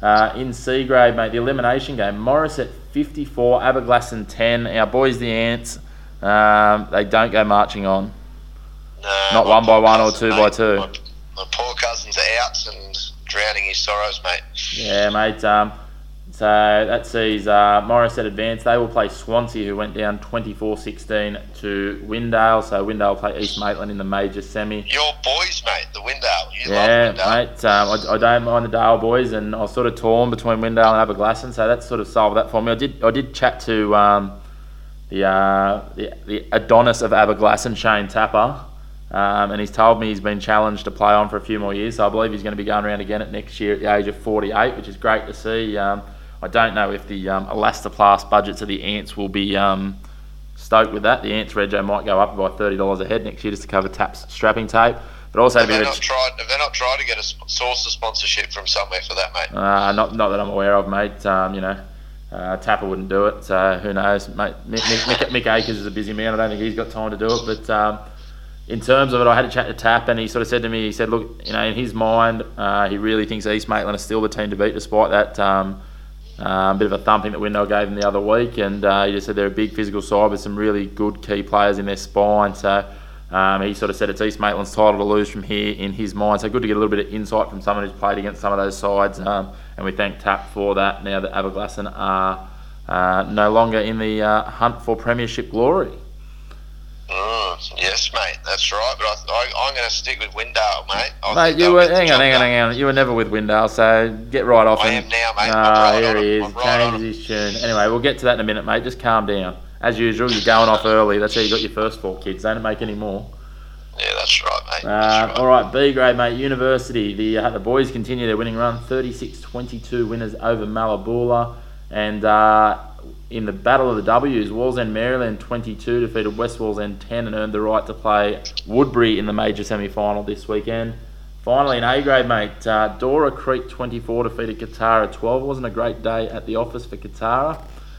Speaker 1: In C grade, mate, the elimination game, Morisset 54, Aberglasslyn 10. Our boys, the Ants, they don't go marching on.
Speaker 2: No,
Speaker 1: Not one by one or two by two.
Speaker 2: My poor cousin's out and drowning his sorrows, mate.
Speaker 1: Yeah, mate. So that sees Morisset advance. They will play Swansea, who went down 24-16 to Windale. So Windale will play East Maitland in the major semi.
Speaker 2: Your boys, mate, the Windale. You love
Speaker 1: Yeah,
Speaker 2: Windale.
Speaker 1: mate. I don't mind the Dale boys, and I was sort of torn between Windale and Aberglasslyn, so that sort of solved that for me. I did chat to the Adonis of Aberglasslyn, Shane Tapper, and he's told me he's been challenged to play on for a few more years. So I believe he's going to be going around again at next year at the age of 48, which is great to see. I don't know if the Elastoplast budgets of the Ants will be stoked with that. The Ants rego might go up by $30 a head next year just to cover Tap's strapping tape. But also
Speaker 2: Have they not tried to get a source of sponsorship from somewhere for that, mate?
Speaker 1: Not that I'm aware of, mate. Tapper wouldn't do it, so who knows, mate. Mick Akers is a busy man. I don't think he's got time to do it. But in terms of it, I had a chat to Tap, and he sort of said to me, he said, look, in his mind, he really thinks East Maitland is still the team to beat, despite that bit of a thumping that Windale gave them the other week. And he just said they're a big physical side with some really good key players in their spine. So he sort of said it's East Maitland's title to lose from here in his mind. So good to get a little bit of insight from someone who's played against some of those sides. And we thank Tap for that now that Aberglasslyn are no longer in the hunt for premiership glory.
Speaker 2: Yes, mate, that's right. But I'm going to stick with Windale, mate.
Speaker 1: Mate, hang on. You were never with Windale, so get right off.
Speaker 2: I am now, mate.
Speaker 1: Here he is. Changes his tune. Anyway, we'll get to that in a minute, mate. Just calm down. As usual, you're going off early. That's how you got your first 4 kids. Don't make any more.
Speaker 2: Yeah, that's right, mate. That's right.
Speaker 1: All right, B grade, mate. University. The boys continue their winning run. 36-22 winners over Malabula. And in the Battle of the W's, Wallsend Maryland 22 defeated West Wallsend 10 and earned the right to play Woodbury in the major semi-final this weekend. Finally, in A grade, mate, Dora Creek 24 defeated Katara 12. It wasn't a great day at the office for Katara.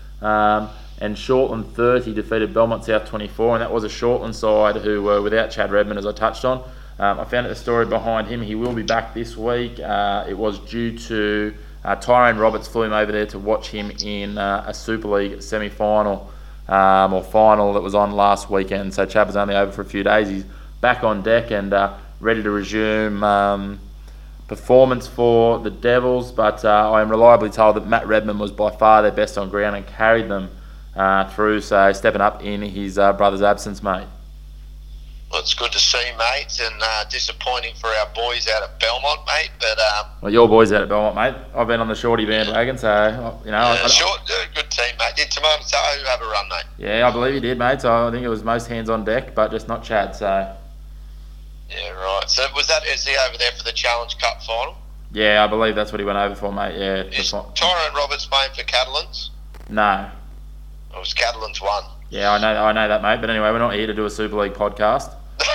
Speaker 1: And Shortland 30 defeated Belmont South 24, and that was a Shortland side who were without Chad Redmond, as I touched on. I found out the story behind him. He will be back this week. It was due to Tyrone Roberts flew him over there to watch him in a Super League semi-final or final that was on last weekend. So Chad was only over for a few days. He's back on deck and ready to resume performance for the Devils. But I am reliably told that Matt Redmond was by far their best on ground and carried them through. So stepping up in his brother's absence, mate.
Speaker 2: Well, it's good to see, mate, and disappointing for our boys out at Belmont, mate. But
Speaker 1: well, your boys out at Belmont, mate. I've been on the Shorty bandwagon, so
Speaker 2: good team, mate. Did Timon Tahu have a run, mate?
Speaker 1: Yeah, I believe he did, mate. So I think it was most hands on deck, but just not Chad. So
Speaker 2: yeah, right. So is he over there for the Challenge Cup final?
Speaker 1: Yeah, I believe that's what he went over for, mate. Yeah.
Speaker 2: Is Tyrone Roberts playing for Catalans?
Speaker 1: No.
Speaker 2: It was Catalans 1.
Speaker 1: Yeah, I know that, mate. But anyway, we're not here to do a Super League podcast.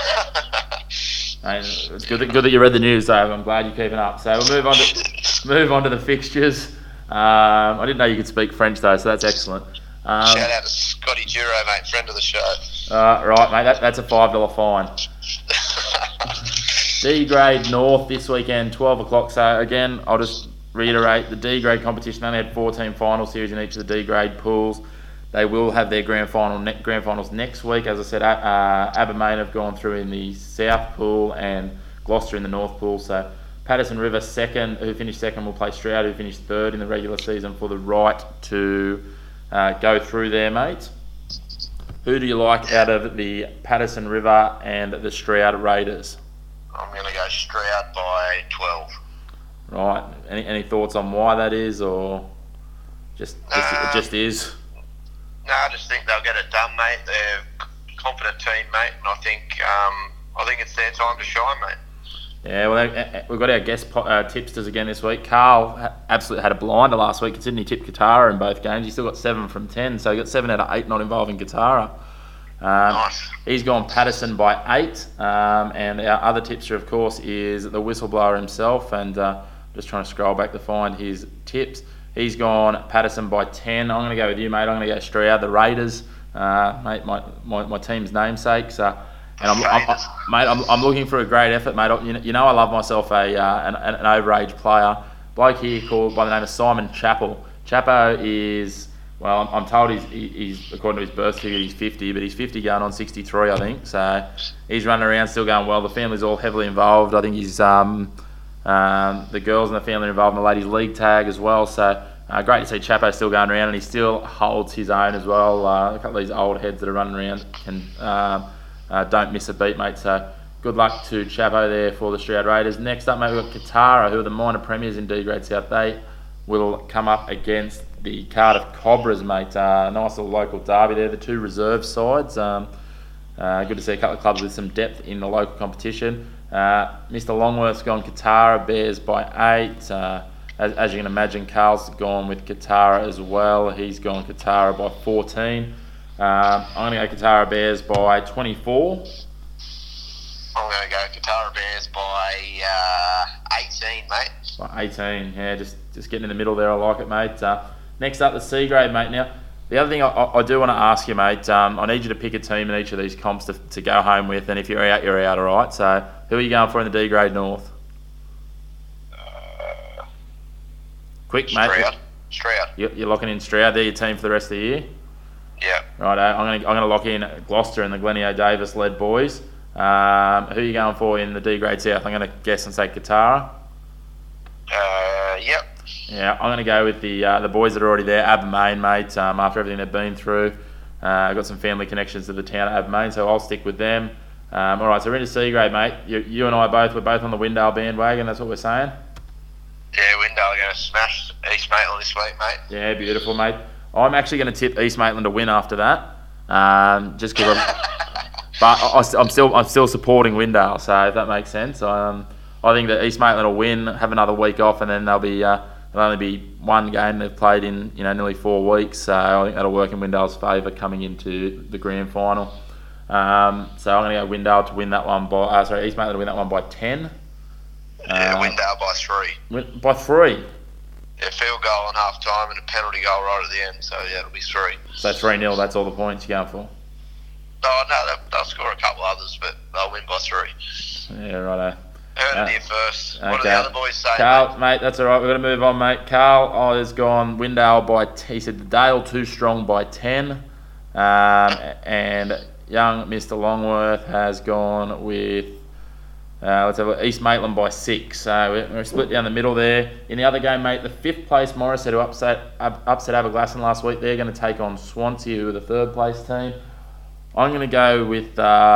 Speaker 1: Mate, it's good that you read the news, though. I'm glad you're keeping up. So we'll move on to the fixtures. I didn't know you could speak French, though, so that's excellent.
Speaker 2: Shout out to Scotty Duro, mate, friend of the show.
Speaker 1: Right, mate. That's a $5 fine. D grade North this weekend, 12 o'clock. So again, I'll just reiterate the D grade competition only had 4-team final series in each of the D grade pools. They will have their grand finals next week. As I said, Abermain have gone through in the South Pool and Gloucester in the North Pool. So Patterson River who finished second, will play Stroud, who finished third in the regular season, for the right to go through there, mate. Who do you like out of the Patterson River and the Stroud Raiders?
Speaker 2: I'm going to go Stroud by 12.
Speaker 1: Right. Any thoughts on why that is, or it just is?
Speaker 2: No, I just think they'll get it done, mate. They're a confident team, mate, and I think it's their time to shine, mate. Yeah,
Speaker 1: well, we've got our guest tipsters again this week. Carl absolutely had a blinder last week, considering he tipped Katara in both games. He still got 7 from 10, so he got 7 out of 8 not involving Katara.
Speaker 2: Nice.
Speaker 1: He's gone Patterson by 8, and our other tipster, of course, is the whistleblower himself, and just trying to scroll back to find his tips. He's gone Patterson by 10. I'm going to go with you, mate. I'm going to go Stroud, the Raiders, mate, my team's namesake. So, and I'm looking for a great effort, mate. You know I love myself an overage player. bloke here called by the name of Simon Chappell. Chapo is, well, I'm told he's according to his birth certificate, he's 50, but he's 50 going on 63, I think. So he's running around, still going well. The family's all heavily involved. I think he's the girls in the family are involved in the ladies' league tag as well. So great to see Chapo still going around, and he still holds his own as well. A couple of these old heads that are running around can don't miss a beat, mate. So good luck to Chapo there for the Stroud Raiders. Next up, mate, we've got Katara, who are the minor premiers in D Grade South. They will come up against the Cardiff Cobras, mate. Nice little local derby there. The two reserve sides. Good to see a couple of clubs with some depth in the local competition. Mr. Longworth's gone Katara Bears by 8. As you can imagine, Carl's gone with Katara as well. He's gone Katara by 14. I'm going to go Katara Bears by 24.
Speaker 2: I'm going to go Katara Bears by 18, mate.
Speaker 1: By 18, yeah, just getting in the middle there. I like it, mate. Next up, the C grade, mate. Now, the other thing I do want to ask you, mate, I need you to pick a team in each of these comps to go home with, and if you're out, you're out, all right? So, who are you going for in the D grade North? Quick, mate.
Speaker 2: Stroud.
Speaker 1: You're locking in Stroud. They're your team for the rest of the year?
Speaker 2: Yeah.
Speaker 1: Right, I'm gonna lock in Gloucester and the Glennie O'Davis led boys. Who are you going for in the D grade South? I'm going to guess and say Katara.
Speaker 2: Yep.
Speaker 1: Yeah, I'm going to go with the boys that are already there, Abermain, mate. After everything they've been through, I've got some family connections to the town of Abermain, so I'll stick with them. All right, so we're into C grade, mate. You and I we're both on the Windale bandwagon. That's what we're saying.
Speaker 2: Yeah, Windale are going to smash East Maitland this week, mate.
Speaker 1: Yeah, beautiful, mate. I'm actually going to tip East Maitland to win after that, just because I'm still supporting Windale. So if that makes sense, I think that East Maitland will win, have another week off, and then there'll only be one game they've played in nearly 4 weeks. So I think that'll work in Windale's favour coming into the grand final. So I'm going to go Windale to win that one by East Maitland to win that one by 10.
Speaker 2: Yeah, Windale by 3.
Speaker 1: By 3.
Speaker 2: Yeah, field goal on half time and a penalty goal right at the end. So yeah, it'll be 3.
Speaker 1: So 3-0. That's all the points you're going for.
Speaker 2: Oh no, they'll score a couple others, but they'll win by 3.
Speaker 1: Yeah, righto.
Speaker 2: Heard it here first.
Speaker 1: Okay.
Speaker 2: What do the other boys say,
Speaker 1: Carl, mate, that's all right. We're going to move on, mate. Carl has gone Windale by... He said the Dale too strong by 10. And young Mr. Longworth has gone with... let's have a look, East Maitland by 6. So we're split down the middle there. In the other game, mate, the 5th place Morisset, who upset Aberglasslyn last week, they're going to take on Swansea, who are the 3rd place team. I'm going to go with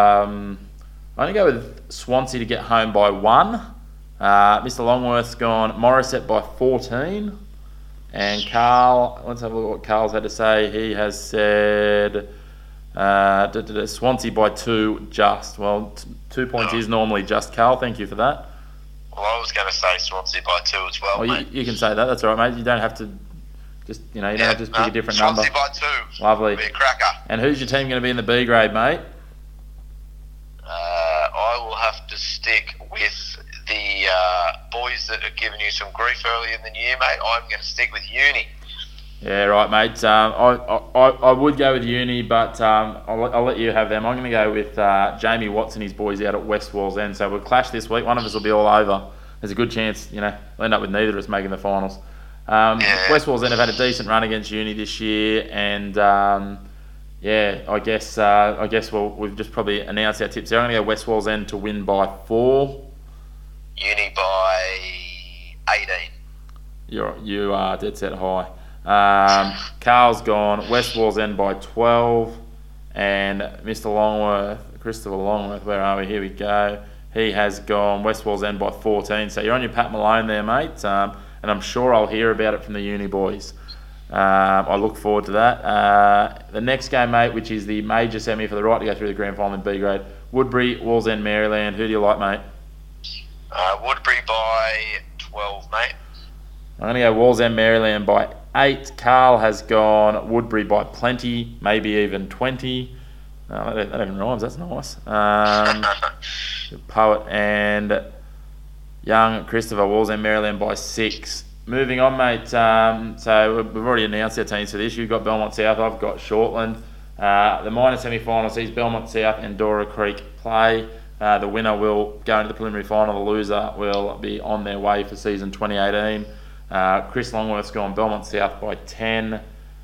Speaker 1: Swansea to get home by 1. Mr. Longworth's gone Morisset by 14. And Carl, let's have a look at what Carl's had to say. He has said Swansea by 2 just. Well, 2 points is normally just, Carl. Thank you for that.
Speaker 2: Well, I was going to say Swansea by 2 as well, mate.
Speaker 1: You can say that. That's all right, mate. You don't have to you don't have to pick a different number.
Speaker 2: Swansea by 2.
Speaker 1: Lovely.
Speaker 2: It'll be a cracker.
Speaker 1: And who's your team going to be in the B grade, mate?
Speaker 2: I will have to stick with the boys that have given you some grief early in the year, mate. I'm going to stick with Uni.
Speaker 1: Yeah, right, mate. I would go with Uni, but I'll let you have them. I'm going to go with Jamie Watson, his boys out at West Wallsend. So we'll clash this week. One of us will be all over. There's a good chance, we'll end up with neither of us making the finals. West Wallsend have had a decent run against Uni this year, and I guess we've just probably announced our tips. So I'm going to go West Wallsend to win by 4.
Speaker 2: Uni by 18.
Speaker 1: You are dead set high. Carl's gone West Wallsend by 12, and Mr. Longworth, Christopher Longworth, where are we? Here we go. He has gone West Wallsend by 14. So you're on your Pat Malone there, mate, and I'm sure I'll hear about it from the Uni boys. I look forward to that. The next game, mate, which is the major semi for the right to go through the grand final in B grade, Woodbury, Wallsend, Maryland. Who do you like, mate?
Speaker 2: Woodbury by 12, mate.
Speaker 1: I'm going to go Wallsend, Maryland by 8. Carl has gone Woodbury by plenty, maybe even 20. That even rhymes, that's nice. Poet and young Christopher, Wallsend, Maryland by 6. Moving on, mate. So we've already announced our teams for this. You've got Belmont South, I've got Shortland. The minor semi-final sees Belmont South and Dora Creek play. The winner will go into the preliminary final. The loser will be on their way for season 2018. Chris Longworth's gone Belmont South by 10.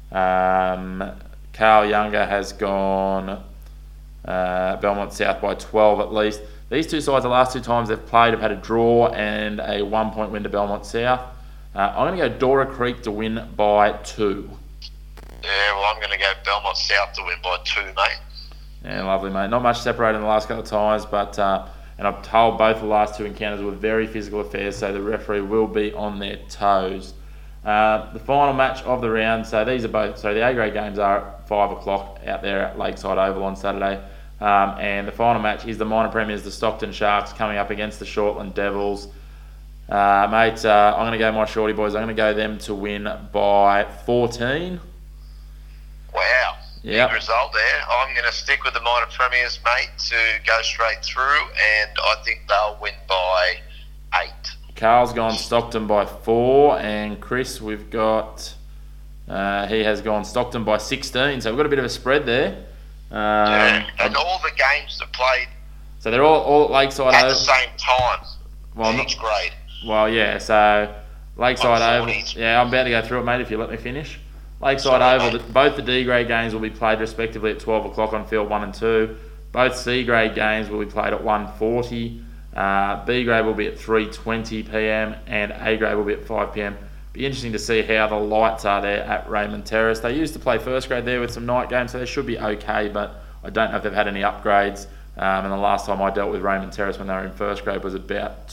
Speaker 1: Carl Younger has gone Belmont South by 12 at least. These two sides, the last two times they've played, have had a draw and a 1 point win to Belmont South. I'm going to go Dora Creek to win by 2.
Speaker 2: Yeah, well, I'm going to go Belmont South to win by 2, mate.
Speaker 1: Yeah, lovely, mate. Not much separated in the last couple of times, but and I'm told both the last two encounters were very physical affairs, so the referee will be on their toes. The final match of the round, so these are both, so the A-grade games are at 5 o'clock out there at Lakeside Oval on Saturday. And the final match is the minor premiers, the Stockton Sharks, coming up against the Shortland Devils. Mate, I'm going to go my Shorty boys. I'm going to go them to win by 14.
Speaker 2: Wow.
Speaker 1: Yep.
Speaker 2: Big result there. I'm going to stick with the minor premiers, mate, to go straight through, and I think they'll win by 8.
Speaker 1: Carl's gone Stockton by 4, and Chris, we've got, he has gone Stockton by 16, so we've got a bit of a spread there.
Speaker 2: Yeah, and all the games that played,
Speaker 1: so they're all at Lakeside
Speaker 2: at
Speaker 1: Oval.
Speaker 2: the same time,
Speaker 1: Well,
Speaker 2: each grade.
Speaker 1: Well, yeah, so Lakeside Oval.
Speaker 2: 40s.
Speaker 1: Yeah, I'm about to go through it, mate, if you let me finish. Lakeside Oval, both the D grade games will be played respectively at 12 o'clock on field 1 and 2. Both C grade games will be played at 1:40. B grade will be at 3:20 p.m. and A grade will be at 5 p.m. Be interesting to see how the lights are there at Raymond Terrace. They used to play first grade there with some night games, so they should be okay, but I don't know if they've had any upgrades. And the last time I dealt with Raymond Terrace when they were in first grade was about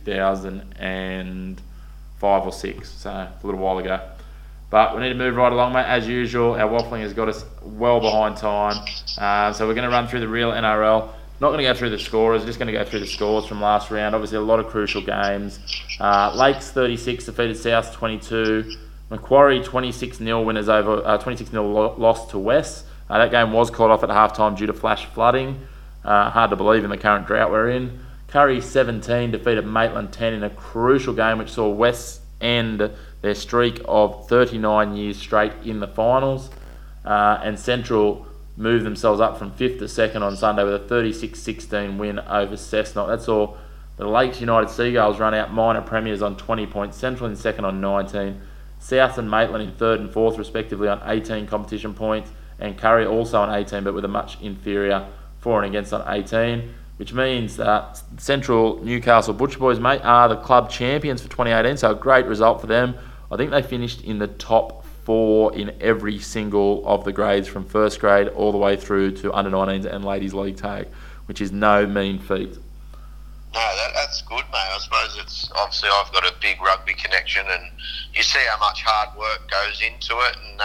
Speaker 1: 2005 or 6, so a little while ago. But we need to move right along, mate. As usual, our waffling has got us well behind time. So we're going to run through the real NRL. Not going to go through the scorers, just going to go through the scores from last round. Obviously, a lot of crucial games. Lakes 36 defeated South 22. Macquarie 26-0 winners over 26-0 loss to West. That game was called off at halftime due to flash flooding. Hard to believe in the current drought we're in. Curry 17 defeated Maitland 10 in a crucial game which saw West end their streak of 39 years straight in the finals. And Central moved themselves up from 5th to 2nd on Sunday with a 36-16 win over Cessnock. That's all. The Lakes United Seagulls run out minor premiers on 20 points, Central in 2nd on 19, South and Maitland in 3rd and 4th respectively on 18 competition points, and Curry also on 18 but with a much inferior for and against on 18, which means that Central Newcastle Butcher Boys, mate, are the club champions for 2018, so a great result for them. I think they finished in the top 4 in every single of the grades from first grade all the way through to under-19s and ladies league tag, which is no mean feat.
Speaker 2: No, that's good, mate. I suppose it's obviously I've got a big rugby connection, and you see how much hard work goes into it. And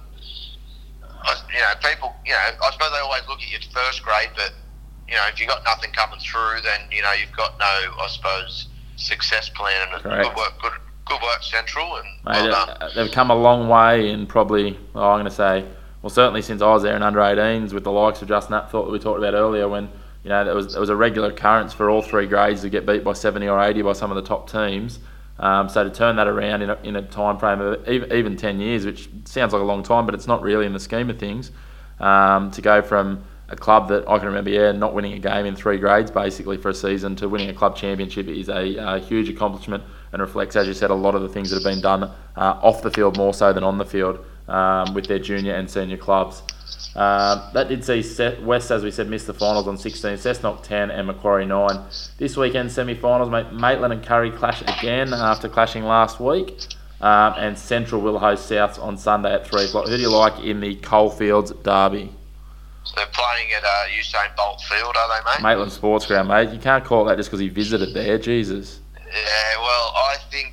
Speaker 2: people, I suppose they always look at your first grade, but if you've got nothing coming through, then you've got no, I suppose, success plan. And
Speaker 1: Correct.
Speaker 2: Good work, Central, and
Speaker 1: Mate,
Speaker 2: well done.
Speaker 1: They've come a long way in probably, I'm going to say, well, certainly since I was there in under-18s with the likes of Justin Apthorpe that we talked about earlier, when there was a regular occurrence for all 3 grades to get beat by 70 or 80 by some of the top teams. So to turn that around in a time frame of even 10 years, which sounds like a long time, but it's not really in the scheme of things, to go from a club that I can remember, not winning a game in 3 grades basically for a season to winning a club championship is a huge accomplishment and reflects, as you said, a lot of the things that have been done off the field more so than on the field with their junior and senior clubs. That did see West, as we said, miss the finals on 16, Cessnock 10 and Macquarie 9. This weekend semi-finals, Maitland and Curry clash again after clashing last week, and Central will host Souths on Sunday at 3 o'clock. Who do you like in the Coalfields derby?
Speaker 2: So they're playing at Usain Bolt Field, are they, mate?
Speaker 1: Maitland Sports Ground, mate. You can't call it that just because he visited there, Jesus.
Speaker 2: Yeah, well, I think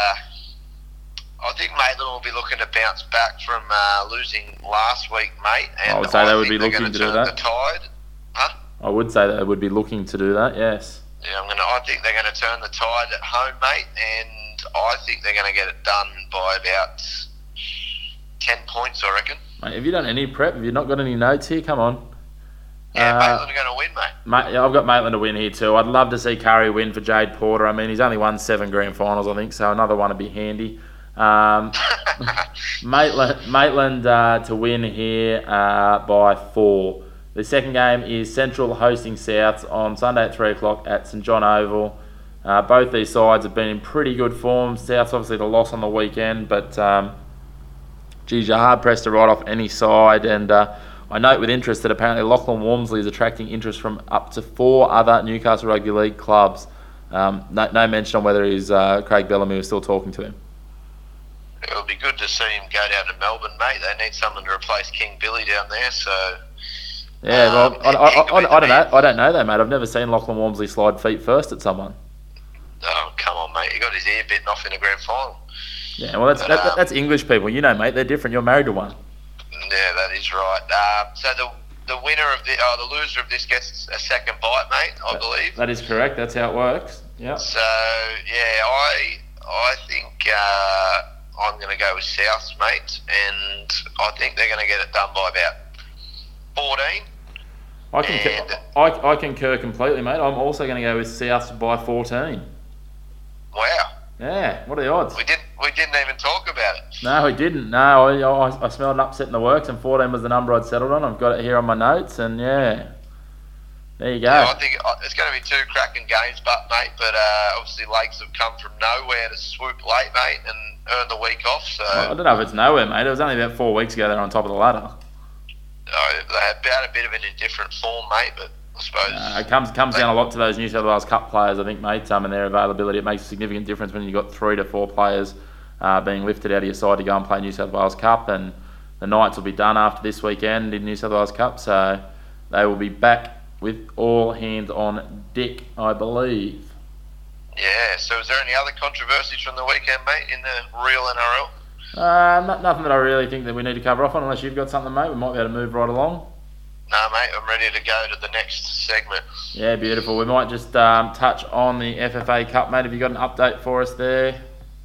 Speaker 2: Maitland will be looking to bounce back from losing last week, mate. And
Speaker 1: I would say they would be looking to do
Speaker 2: turn
Speaker 1: that.
Speaker 2: The tide. Huh?
Speaker 1: I would say they would be looking to do that, yes.
Speaker 2: Yeah, I think they're going to turn the tide at home, mate, and I think they're going to get it done by about 10 points, I reckon.
Speaker 1: Mate, have you done any prep? Have you not got any notes here? Come on.
Speaker 2: Yeah, Maitland are going to win, mate.
Speaker 1: I've got Maitland to win here too. I'd love to see Curry win for Jade Porter. I mean, he's only won 7 grand finals, I think, so another one would be handy. Maitland to win here by 4. The second game is Central hosting Souths on Sunday at 3 o'clock at St John Oval. Both these sides have been in pretty good form. South's obviously the loss on the weekend, but geez, you're hard pressed to write off any side. And I note with interest that apparently Lachlan Walmsley is attracting interest from up to 4 other Newcastle Rugby League clubs. No mention on whether he's Craig Bellamy is still talking to him.
Speaker 2: It would be good to see him go down to Melbourne, mate. They need someone to replace King Billy down there, so...
Speaker 1: Yeah, well, I don't know. I don't know though, mate. I've never seen Lachlan Walmsley slide feet first at someone.
Speaker 2: Oh, come on, mate. He got his ear bitten off in the grand final.
Speaker 1: Yeah, well, that's English people. You know, mate, they're different. You're married to one.
Speaker 2: Yeah, that is right. So the winner of the loser of this gets a second bite, mate, I believe.
Speaker 1: That is correct. That's how it works. Yeah.
Speaker 2: So, yeah, I think I'm going to go with Souths, mate, and I think they're going to get it done by about 14.
Speaker 1: I concur completely, mate. I'm also going to go with Souths by 14.
Speaker 2: Wow.
Speaker 1: Yeah, what are the odds?
Speaker 2: We didn't even talk about it.
Speaker 1: No, we didn't. No, I smelled an upset in the works, and 14 was the number I'd settled on. I've got it here on my notes, and yeah, there you go.
Speaker 2: Yeah, I think it's going to be 2 cracking games, mate. But obviously, Lakes have come from nowhere to swoop late, mate, and earn the week off. So
Speaker 1: well, I don't know if it's nowhere, mate. It was only about 4 weeks ago they're on top of the ladder.
Speaker 2: They had about a bit of an indifferent form, mate, but I suppose...
Speaker 1: It comes down a lot to those New South Wales Cup players, I think, mate, and their availability. It makes a significant difference when you've got 3 to 4 players being lifted out of your side to go and play New South Wales Cup, and the Knights will be done after this weekend in New South Wales Cup, so they will be back with all hands on deck, I believe.
Speaker 2: Yeah, so is there any other controversies from the weekend, mate, in the real NRL?
Speaker 1: Nothing that I really think that we need to cover off on, unless you've got something, mate. We might be able to move right along.
Speaker 2: No, mate, I'm ready to go to the next segment.
Speaker 1: Yeah, beautiful. We might just touch on the FFA Cup, mate. Have you got an update for us there?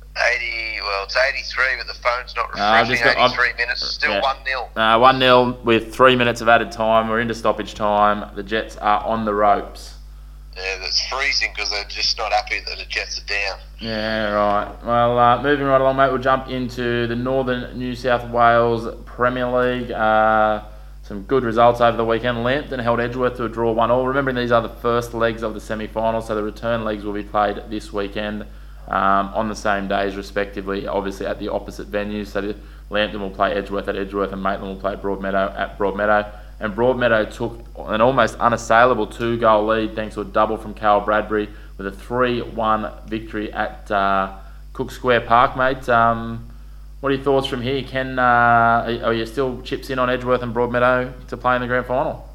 Speaker 2: It's 83, but the phone's not refreshing. 83 minutes, still 1-0.
Speaker 1: 1-0 with 3 minutes of added time. We're into stoppage time. The Jets are on the ropes.
Speaker 2: Yeah, that's freezing because they're just not happy that the Jets are down.
Speaker 1: Yeah, right. Well, moving right along, mate, we'll jump into the Northern New South Wales Premier League. Some good results over the weekend. Lambton held Edgeworth to a draw 1-1. Remembering these are the first legs of the semi-finals, so the return legs will be played this weekend on the same days, respectively, obviously at the opposite venues. So Lambton will play Edgeworth at Edgeworth and Maitland will play Broadmeadow at Broadmeadow. And Broadmeadow took an almost unassailable 2-goal lead thanks to a double from Carl Bradbury with a 3-1 victory at Cook Square Park, mate. What are your thoughts from here? Are you still chips in on Edgeworth and Broadmeadow to play in the grand final?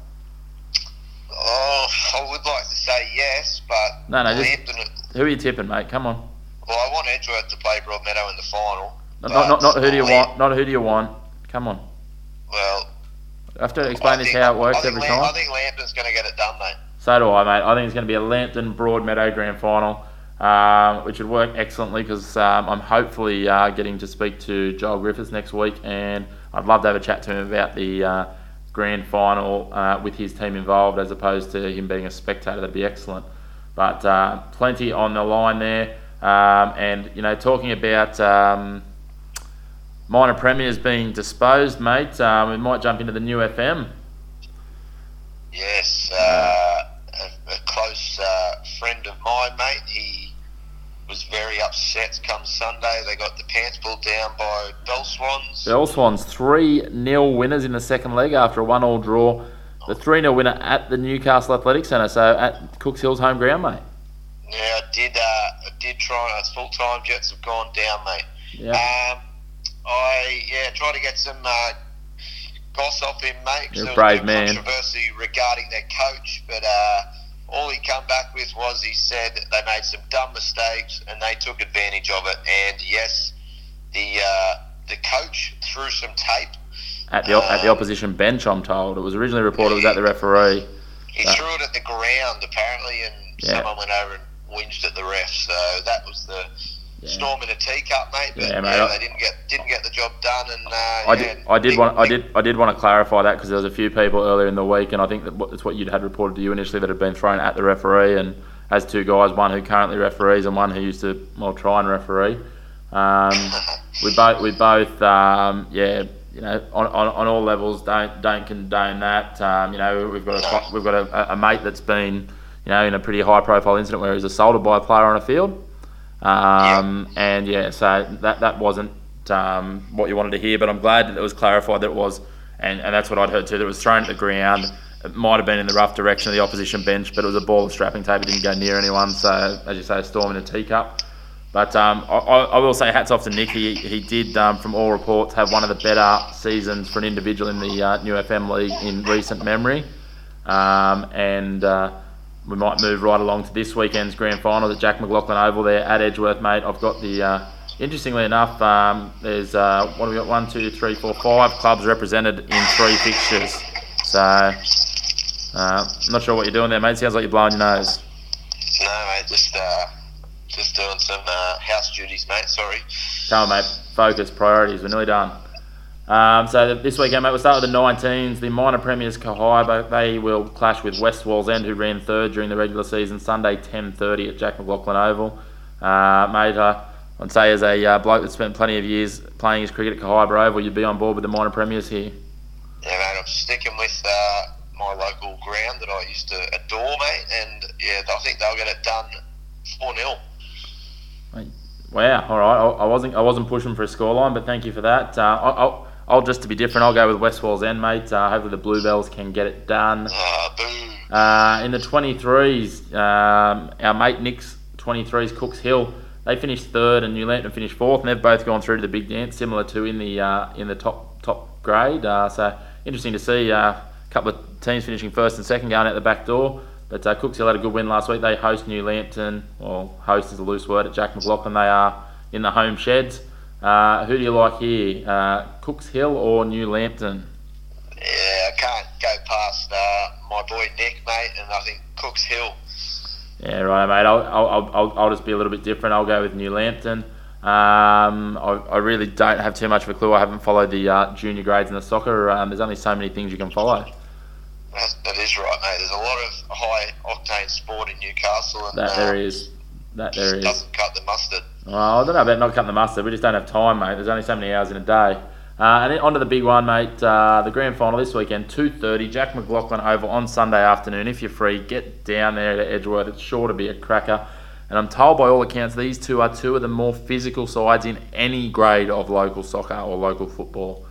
Speaker 2: Oh, I would like to say yes, but...
Speaker 1: No, who are you tipping, mate? Come on.
Speaker 2: Well, I want Edgeworth to play Broadmeadow in the final.
Speaker 1: Not who do you want? Not who do you want? Come on.
Speaker 2: Well...
Speaker 1: I have to explain how it works every time.
Speaker 2: I think Lambton's going to get it done, mate.
Speaker 1: So do I, mate. I think it's going to be a Lambton Broadmeadow grand final, which would work excellently because I'm hopefully getting to speak to Joel Griffiths next week, and I'd love to have a chat to him about the grand final with his team involved, as opposed to him being a spectator. That'd be excellent. But plenty on the line there, and talking about. Minor Premier's being disposed, mate. We might jump into the new FM.
Speaker 2: Yes, a close friend of mine, mate. He was very upset come Sunday. They got the pants pulled down by Bell Swans.
Speaker 1: Bell Swans, 3-0 winners in the second leg after a 1-1 draw. The 3-0 winner at the Newcastle Athletic Centre, so at Cooks Hill's home ground, mate.
Speaker 2: Yeah, I did try. It's full-time. Jets have gone down, mate.
Speaker 1: Yeah.
Speaker 2: I tried to get some goss off him, mate.
Speaker 1: You're a
Speaker 2: there
Speaker 1: brave
Speaker 2: was
Speaker 1: man.
Speaker 2: Controversy regarding their coach, but all he come back with was he said that they made some dumb mistakes and they took advantage of it. And yes, the coach threw some tape
Speaker 1: at the opposition bench. I'm told it was originally reported it was at the referee.
Speaker 2: He threw it at the ground apparently, and someone went over and whinged at the ref. So that was the storm in a teacup, mate. But they didn't get the job done. And
Speaker 1: I did want to clarify that because there was a few people earlier in the week, and I think that's what you'd had reported to you initially, that had been thrown at the referee. And as two guys, one who currently referees and one who used to try and referee, we both on all levels don't condone that. We've got a mate that's been in a pretty high-profile incident where he was assaulted by a player on a field. And so that wasn't what you wanted to hear, but I'm glad that it was clarified that it was, and that's what I'd heard too, that it was thrown at the ground. It might have been in the rough direction of the opposition bench, but it was a ball of strapping tape. It didn't go near anyone, so as you say, a storm in a teacup. But I will say hats off to Nick. He did, from all reports, have one of the better seasons for an individual in the New FM League in recent memory. We might move right along to this weekend's grand final at Jack McLaughlin Oval there at Edgeworth, mate. I've got the, interestingly enough, there's, what have we got, 1, 2, 3, 4, 5 clubs represented in 3 fixtures. So, I'm not sure what you're doing there, mate. Sounds like you're blowing your nose.
Speaker 2: No, mate, just doing some house duties, mate, sorry.
Speaker 1: Come on, mate. Focus, priorities. We're nearly done. So this weekend, mate, we'll start with the 19s. The minor premiers, Cohiba, they will clash with West Wallsend, who ran third during the regular season, Sunday 10:30 at Jack McLaughlin Oval. Mate, I'd say as a bloke that spent plenty of years playing his cricket at Cohiba Oval, you'd be on board with the minor premiers here.
Speaker 2: Yeah, mate, I'm sticking with my local ground that I used to adore, mate, and yeah, I think they'll get it done 4-0.
Speaker 1: Wow, all right. I wasn't pushing for a scoreline, but thank you for that. I'll just to be different, I'll go with West Wallsend, mate. Hopefully the Bluebells can get it done. In the 23s, our mate Nick's 23s, Cooks Hill, they finished third and New Lantern finished fourth, and they've both gone through to the big dance, similar to in the top grade. So interesting to see a couple of teams finishing first and second going out the back door. But Cooks Hill had a good win last week. They host New Lantern, well, host is a loose word, at Jack McLaughlin. They are in the home sheds. Who do you like here, Cooks Hill or New Lantern?
Speaker 2: Yeah, I can't go past my boy Nick, mate, and I think Cooks Hill.
Speaker 1: Yeah, right, mate. I'll just be a little bit different. I'll go with New Lantern. I really don't have too much of a clue. I haven't followed the junior grades in the soccer. There's only so many things you can follow.
Speaker 2: That is right, mate. There's a lot of high-octane sport in Newcastle. And,
Speaker 1: That there is.
Speaker 2: Doesn't cut the mustard.
Speaker 1: Well, I don't know about not cutting the mustard. We just don't have time, mate. There's only so many hours in a day. And then on to the big one, mate. The grand final this weekend, 2:30, Jack McLaughlin Oval on Sunday afternoon. If you're free, get down there to Edgeworth. It's sure to be a cracker. And I'm told by all accounts these two are two of the more physical sides in any grade of local soccer or local football.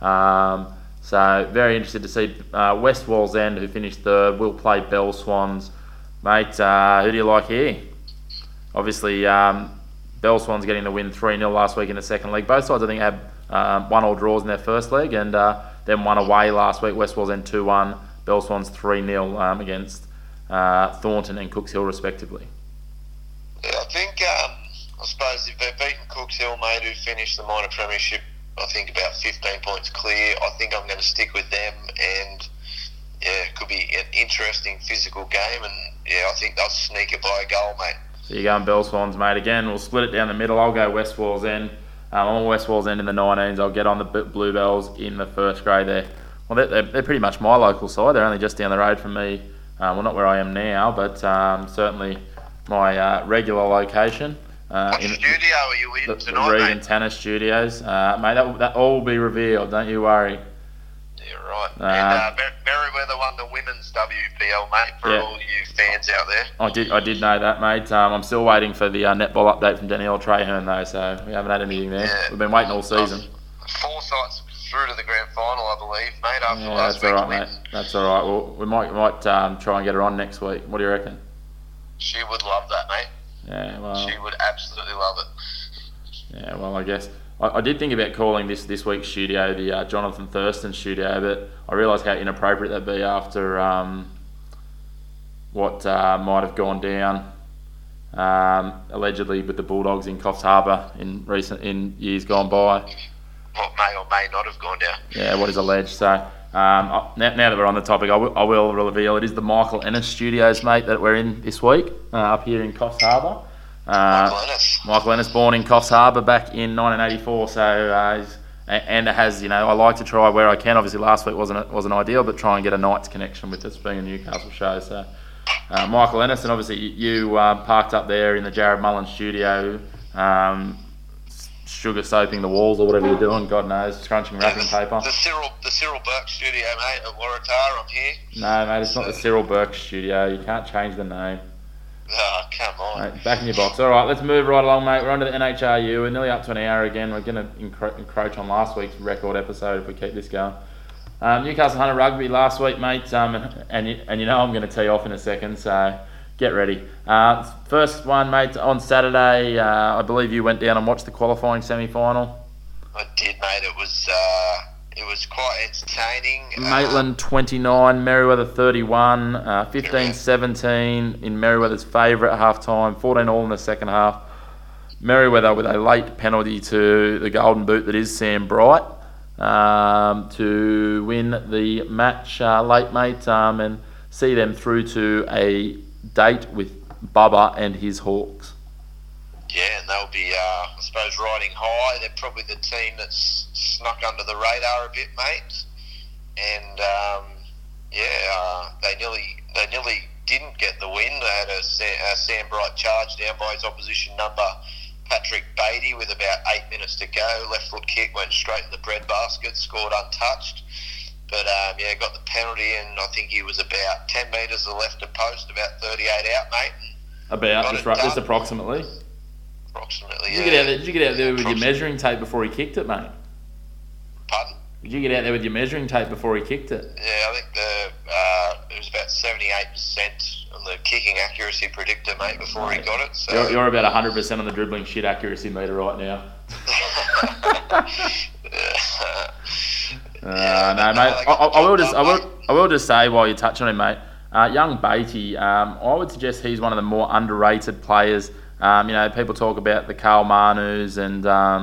Speaker 1: So very interested to see West Wallsend, who finished third, will play Bell Swans. Mate, who do you like here? Obviously, Bell Swans getting the win 3-0 last week in the second leg. Both sides, I think, had 1-1 draws in their first leg, and then one away last week. West Wallsend 2-1, Bell Swans 3-0 against Thornton and Cooks Hill, respectively.
Speaker 2: Yeah, I think, I suppose if they've beaten Cooks Hill, mate, who finished the minor premiership, I think about 15 points clear, I think I'm going to stick with them, and yeah, it could be an interesting physical game, and yeah, I think they'll sneak it by a goal, mate.
Speaker 1: So you're going Bell Swans, mate. Again, we'll split it down the middle. I'll go West Wallsend. I'm on West Wallsend in the 19s. I'll get on the Bluebells in the first grade there. Well, they're pretty much my local side. They're only just down the road from me. Well, not where I am now, but certainly my regular location.
Speaker 2: What studio are you in tonight,
Speaker 1: Regan
Speaker 2: mate?
Speaker 1: Tanner Studios. Mate, that all will be revealed, don't you worry.
Speaker 2: Yeah, right. And Merriweather won the women's WPL, mate, for all you fans out there.
Speaker 1: I did know that, mate. I'm still waiting for the netball update from Danielle Traherne, though, so we haven't had anything there. Yeah. We've been waiting all season.
Speaker 2: Forsyth's through to the grand final, I believe, mate, after last
Speaker 1: week's win.
Speaker 2: That's all right,
Speaker 1: mate. That's all right. Well, we might try and get her on next week. What do you reckon?
Speaker 2: She would love that, mate.
Speaker 1: Yeah, well,
Speaker 2: she would absolutely love it.
Speaker 1: Yeah, well, I guess I did think about calling this week's studio the Jonathan Thurston studio, but I realised how inappropriate that'd be after what might have gone down allegedly with the Bulldogs in Coffs Harbour in years gone by.
Speaker 2: What may or may not have gone down.
Speaker 1: Yeah, what is alleged. So now that we're on the topic, I will reveal it is the Michael Ennis Studios, mate, that we're in this week up here in Coffs Harbour. Michael Ennis, born in Coffs Harbour back in 1984. So and it has, I like to try where I can. Obviously, last week wasn't ideal, but try and get a Knights connection with this being a Newcastle show. So Michael Ennis, and obviously you parked up there in the Jared Mullen studio. sugar soaping the walls or whatever you're doing. God knows, scrunching wrapping paper.
Speaker 2: The Cyril Burke studio, mate, at Waratah. I'm here.
Speaker 1: No, mate, it's not the Cyril Burke studio. You can't change the name.
Speaker 2: Oh, come on.
Speaker 1: Mate, back in your box. All right, let's move right along, mate. We're on to the NHRU. We're nearly up to an hour again. We're going to encroach on last week's record episode if we keep this going. Newcastle Hunter Rugby last week, mate, and you know I'm going to tee off in a second, so get ready. First one, mate, on Saturday. I believe you went down and watched the qualifying semi-final.
Speaker 2: I did, mate. It was quite entertaining.
Speaker 1: Maitland 29, Merriweather 31, 15-17 in Merriweather's favour at half-time, 14 all in the second half. Merriweather with a late penalty to the golden boot that is Sam Bright to win the match late, mate, and see them through to a date with Bubba and his Hawks.
Speaker 2: Yeah, and they'll be, I suppose, riding high. They're probably the team that's snuck under the radar a bit, mate. And they nearly didn't get the win. They had a Sam Bright charge down by his opposition number, Patrick Beatty, with about 8 minutes to go. Left foot kick went straight in the breadbasket, scored untouched. But got the penalty, and I think he was about 10 metres to the left of post, about 38 out, mate.
Speaker 1: Just approximately.
Speaker 2: Approximately,
Speaker 1: Did you get out there with your measuring tape before he kicked it, mate?
Speaker 2: Pardon?
Speaker 1: Did you get out there with your measuring tape before he kicked it?
Speaker 2: Yeah, I think it was about 78% on the kicking accuracy predictor, mate, before he got it. So
Speaker 1: you're about 100% on the dribbling shit accuracy meter right now. No, mate. I will just say while you're touching on him, mate. Young Beatty, I would suggest he's one of the more underrated players. People talk about the Karl Manus and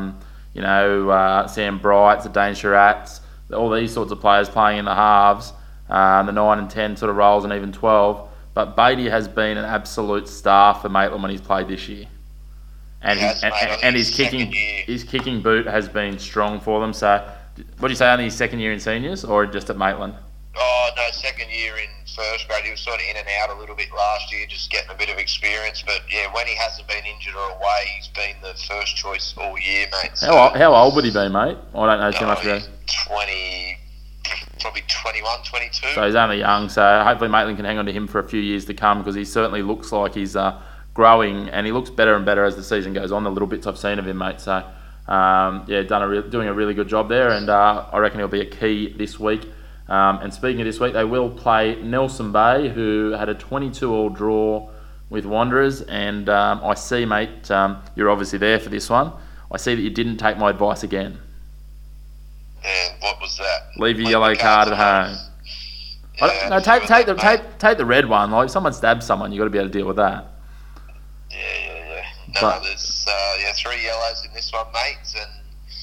Speaker 1: Sam Brights, the Dane Sharats, all these sorts of players playing in the halves, the 9 and 10 sort of roles, and even 12. But Beatty has been an absolute star for Maitland when he's played this year. And his kicking boot has been strong for them. So, what do you say, only his second year in seniors or just at Maitland?
Speaker 2: Oh, no, second year in first grade. He was sort of in and out a little bit last year, just getting a bit of experience. But, yeah, when he hasn't been injured or away, he's been the first choice all year, mate. So,
Speaker 1: how old would he be, mate? I don't know too much about him.
Speaker 2: 20, probably 21, 22.
Speaker 1: So he's only young, so hopefully Maitland can hang on to him for a few years to come, because he certainly looks like he's growing, and he looks better and better as the season goes on, the little bits I've seen of him, mate. So, doing a really good job there, and I reckon he'll be a key this week. And speaking of this week, they will play Nelson Bay, who had a 22-all draw with Wanderers. And I see, mate, you're obviously there for this one. I see that you didn't take my advice again.
Speaker 2: And what was that?
Speaker 1: Leave your yellow card at home.
Speaker 2: Yeah,
Speaker 1: take the red one. Like, if someone stabs someone, you've got to be able to deal with that.
Speaker 2: Yeah. No, there's 3 yellows in this one, mates, and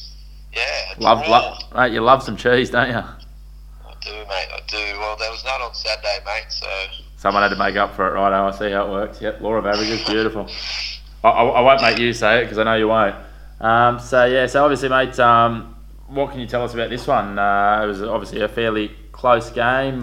Speaker 1: mate, you love some cheese, don't you?
Speaker 2: I do, mate. I do. Well, there was none on Saturday, mate. So
Speaker 1: someone had to make up for it, right? I see how it works. Yep, law of averages, beautiful. I won't make you say it because I know you won't. So obviously, mate, what can you tell us about this one? It was obviously a fairly close game,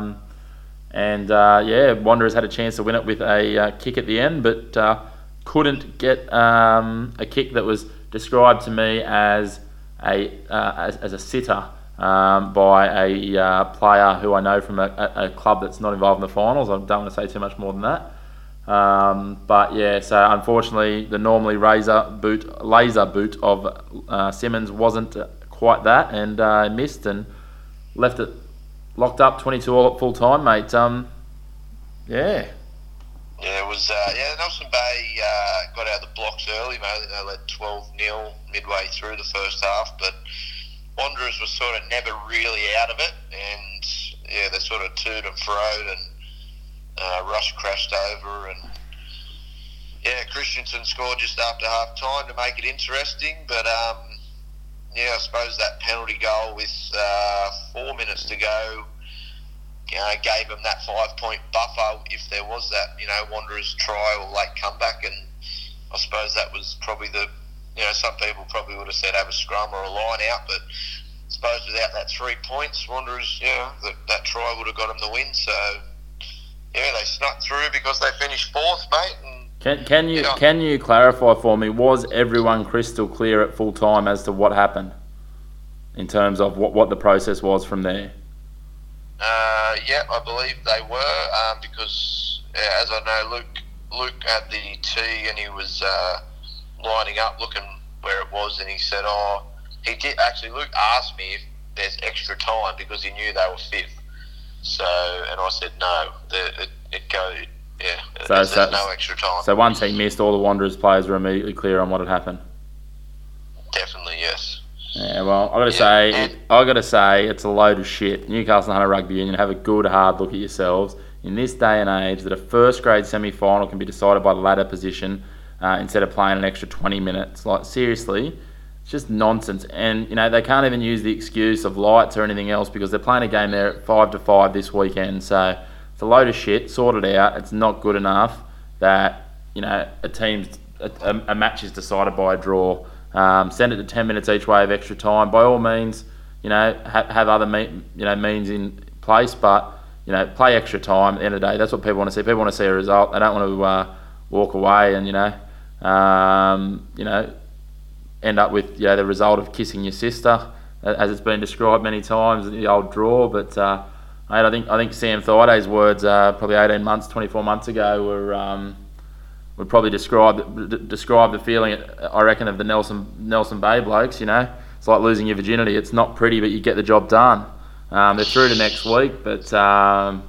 Speaker 1: Wanderers had a chance to win it with a kick at the end, but couldn't get a kick that was described to me as a sitter by a player who I know from a club that's not involved in the finals. I don't want to say too much more than that. So unfortunately, the normally laser boot of Simmons wasn't quite that, and missed and left it locked up 22 all at full time, mate.
Speaker 2: Yeah, it was. Nelson Bay got out of the blocks early, mate. They led 12-0 midway through the first half, but Wanderers were sort of never really out of it, and they sort of toed and froed, and Rush crashed over, and Christensen scored just after half time to make it interesting, but I suppose that penalty goal with 4 minutes to go gave them that 5-point buffer if there was that, Wanderers try or late comeback, and I suppose that was probably some people probably would have said have a scrum or a line out, but I suppose without that 3 points, Wanderers, that try would have got them the win, so they snuck through because they finished fourth, mate, and
Speaker 1: Can you clarify for me? Was everyone crystal clear at full time as to what happened in terms of what the process was from there?
Speaker 2: Yeah, I believe they were because as I know, Luke had the tee and he was lining up, looking where it was, and he said, "Oh, he did." Actually, Luke asked me if there's extra time because he knew they were fifth. So, and I said no. It goes. Yeah, there's no extra time.
Speaker 1: So once he missed, all the Wanderers players were immediately clear on what had happened.
Speaker 2: Definitely, yes.
Speaker 1: Yeah, well, I gotta say, it's a load of shit. Newcastle Hunter Rugby Union, have a good hard look at yourselves. In this day and age, that a first grade semi-final can be decided by the ladder position instead of playing an extra 20 minutes. Like, seriously, it's just nonsense. And they can't even use the excuse of lights or anything else because they're playing a game there at 5-5 this weekend. So it's a load of shit. Sort it out. It's not good enough that a match is decided by a draw. Send it to 10 minutes each way of extra time. By all means, have other means in place, but play extra time. At the end of the day, that's what people want to see. People want to see a result. They don't want to walk away and end up with the result of kissing your sister, as it's been described many times, the old draw. But mate, I think Sam Thaida's words probably 18 months, 24 months ago would probably describe the feeling, I reckon, of the Nelson Bay blokes. It's like losing your virginity. It's not pretty, but you get the job done. They're through to next week, but I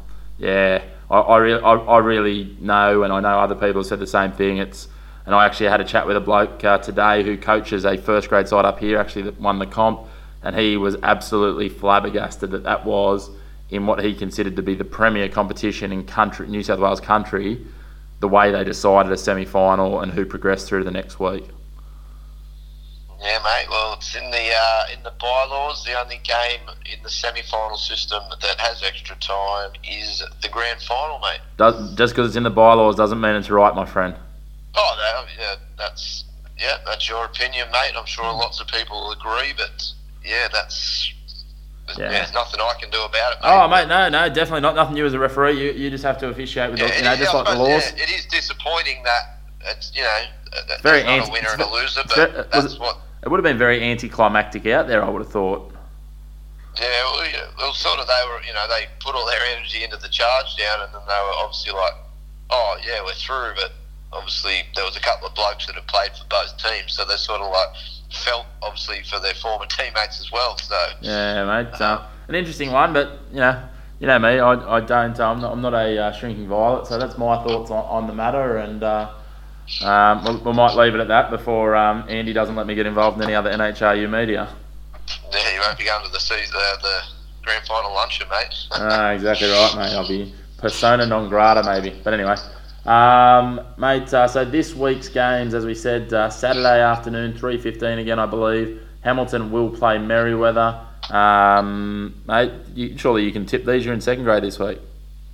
Speaker 1: really know, and I know other people have said the same thing. And I actually had a chat with a bloke today who coaches a first grade side up here, actually, that won the comp, and he was absolutely flabbergasted that was in what he considered to be the premier competition in New South Wales country, the way they decided a semi-final and who progressed through to the next week.
Speaker 2: Yeah, mate. Well, it's in the bylaws. The only game in the semi-final system that has extra time is the grand final, mate.
Speaker 1: Just because it's in the bylaws doesn't mean it's right, my friend.
Speaker 2: Oh, that's your opinion, mate. I'm sure lots of people will agree, but there's nothing I can do about it, mate.
Speaker 1: Oh, mate, no, definitely not. Nothing you as a referee. You just have to officiate with just like the laws.
Speaker 2: Yeah, it is disappointing that it's
Speaker 1: very
Speaker 2: not a winner and a loser, but that's what.
Speaker 1: It would have been very anticlimactic out there, I would have thought.
Speaker 2: Yeah, well, sort of. They were, they put all their energy into the charge down, and then they were obviously like, "Oh, yeah, we're through." But obviously, there was a couple of blokes that had played for both teams, so they sort of like felt obviously for their former teammates as well. So
Speaker 1: yeah, mate, an interesting one, but you know me, I don't. I'm not a shrinking violet, so that's my thoughts on the matter, and. We might leave it at that before Andy doesn't let me get involved in any other NHRU media.
Speaker 2: Yeah, you won't be going to the grand final luncheon, mate.
Speaker 1: Exactly right, mate. I'll be persona non grata, maybe. But anyway, mate. So this week's games, as we said, Saturday afternoon, 3:15 again, I believe. Hamilton will play Merewether. Mate, surely you can tip these. You're in second grade this week.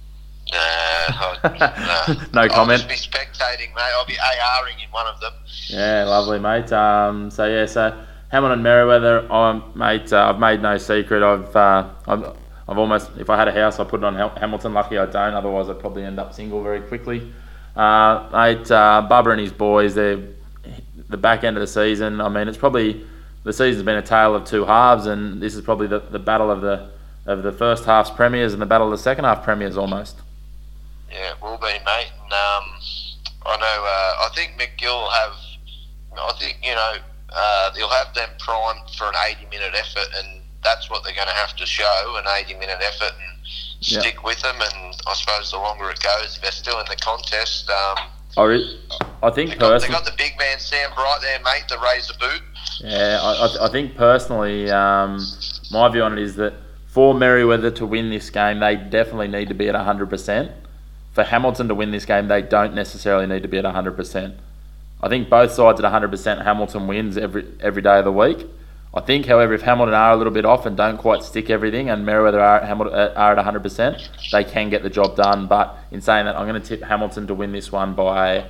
Speaker 1: No comment.
Speaker 2: I'll just be spectating, mate. I'll be ARing in one of them.
Speaker 1: Yeah, lovely, mate. So Hamilton Merewether, mate. I've made no secret. I've almost, if I had a house, I'd put it on Hamilton. Lucky I don't. Otherwise, I'd probably end up single very quickly. Mate, Bubba and his boys. They're the back end of the season. I mean, it's probably the season's been a tale of two halves, and this is probably the battle of the first half's premiers and the battle of the second half premiers almost.
Speaker 2: Yeah, it will be, mate. And I know. I think McGill will have. I think he'll have them primed for an 80-minute effort, and that's what they're going to have to show: an 80-minute effort, and stick with them. And I suppose the longer it goes, if they're still in the contest.
Speaker 1: I think
Speaker 2: they got the big man Sam Bright there, mate, to raise the boot.
Speaker 1: Yeah, I think personally, my view on it is that for Merewether to win this game, they definitely need to be at 100%. For Hamilton to win this game, they don't necessarily need to be at 100%. I think both sides at 100%, Hamilton wins every day of the week. I think, however, if Hamilton are a little bit off and don't quite stick everything, and Merewether are at 100%, they can get the job done. But in saying that, I'm going to tip Hamilton to win this one by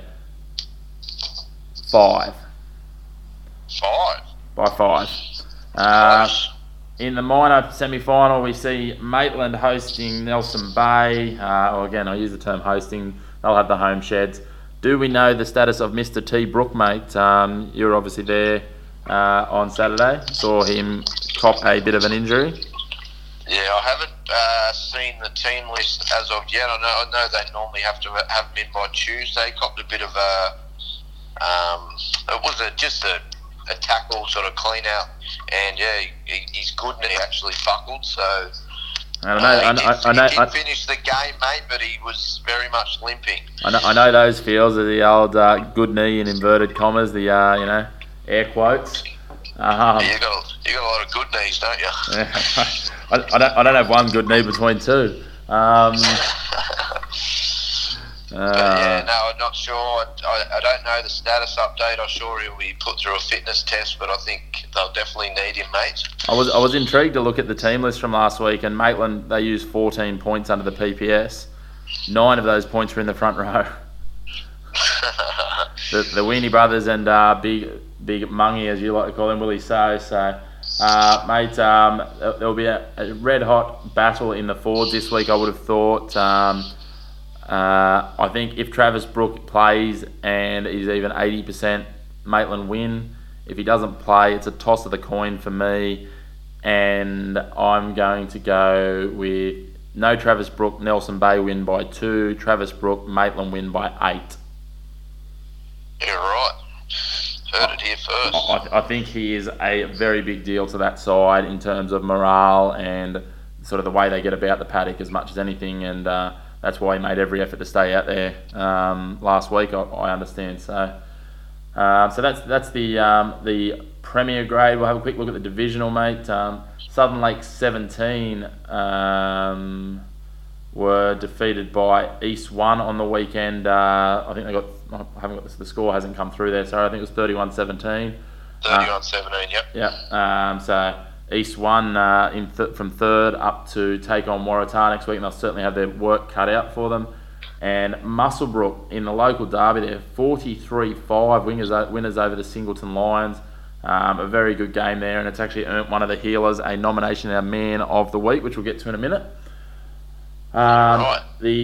Speaker 1: 5.
Speaker 2: 5?
Speaker 1: By 5. In the minor semi-final, we see Maitland hosting Nelson Bay. Again, I use the term hosting. They'll have the home sheds. Do we know the status of Mr. T. Brook, mate? You're obviously there on Saturday. Saw him cop a bit of an injury.
Speaker 2: Yeah, I haven't seen the team list as of yet. I know they normally have to have him in by Tuesday. Copped a bit of it was just a tackle sort of clean out, and yeah, his good knee actually buckled. So he did finish the game, mate, but he was very much limping.
Speaker 1: I know those feels of the old good knee in inverted commas, the air quotes.
Speaker 2: You got a lot of good knees, don't you?
Speaker 1: Yeah, I don't have one good knee between two.
Speaker 2: Yeah, no, I'm not sure. I don't know the status update. I'm sure he'll be put through a fitness test, but I think they'll definitely need him, mate.
Speaker 1: I was intrigued to look at the team list from last week, and Maitland, they used 14 points under the PPS. 9 of those points were in the front row. the Weenie brothers and Big Mungy, as you like to call him, Willie So. So, mate, there'll be a red hot battle in the forwards this week. I would have thought. I think if Travis Brook plays and is even 80%, Maitland win. If he doesn't play, it's a toss of the coin for me, and I'm going to go with no Travis Brook, Nelson Bay win by 2, Travis Brook, Maitland win by 8.
Speaker 2: You're right. Heard it here first.
Speaker 1: I think he is a very big deal to that side in terms of morale and sort of the way they get about the paddock as much as anything, and that's why he made every effort to stay out there last week. I understand. So that's the Premier grade. We'll have a quick look at the divisional, mate. Southern Lakes 17 were defeated by East 1 on the weekend. I think I haven't got the score hasn't come through there. Sorry, I think it was 31-17.
Speaker 2: 31-17. Yep.
Speaker 1: Yeah. So East 1 from third up to take on Waratah next week, and they'll certainly have their work cut out for them. And Muswellbrook in the local derby, they're 43-5 winners over the Singleton Lions. A very good game there, and it's actually earned one of the healers a nomination as Man of the Week, which we'll get to in a minute.
Speaker 2: Right. Were you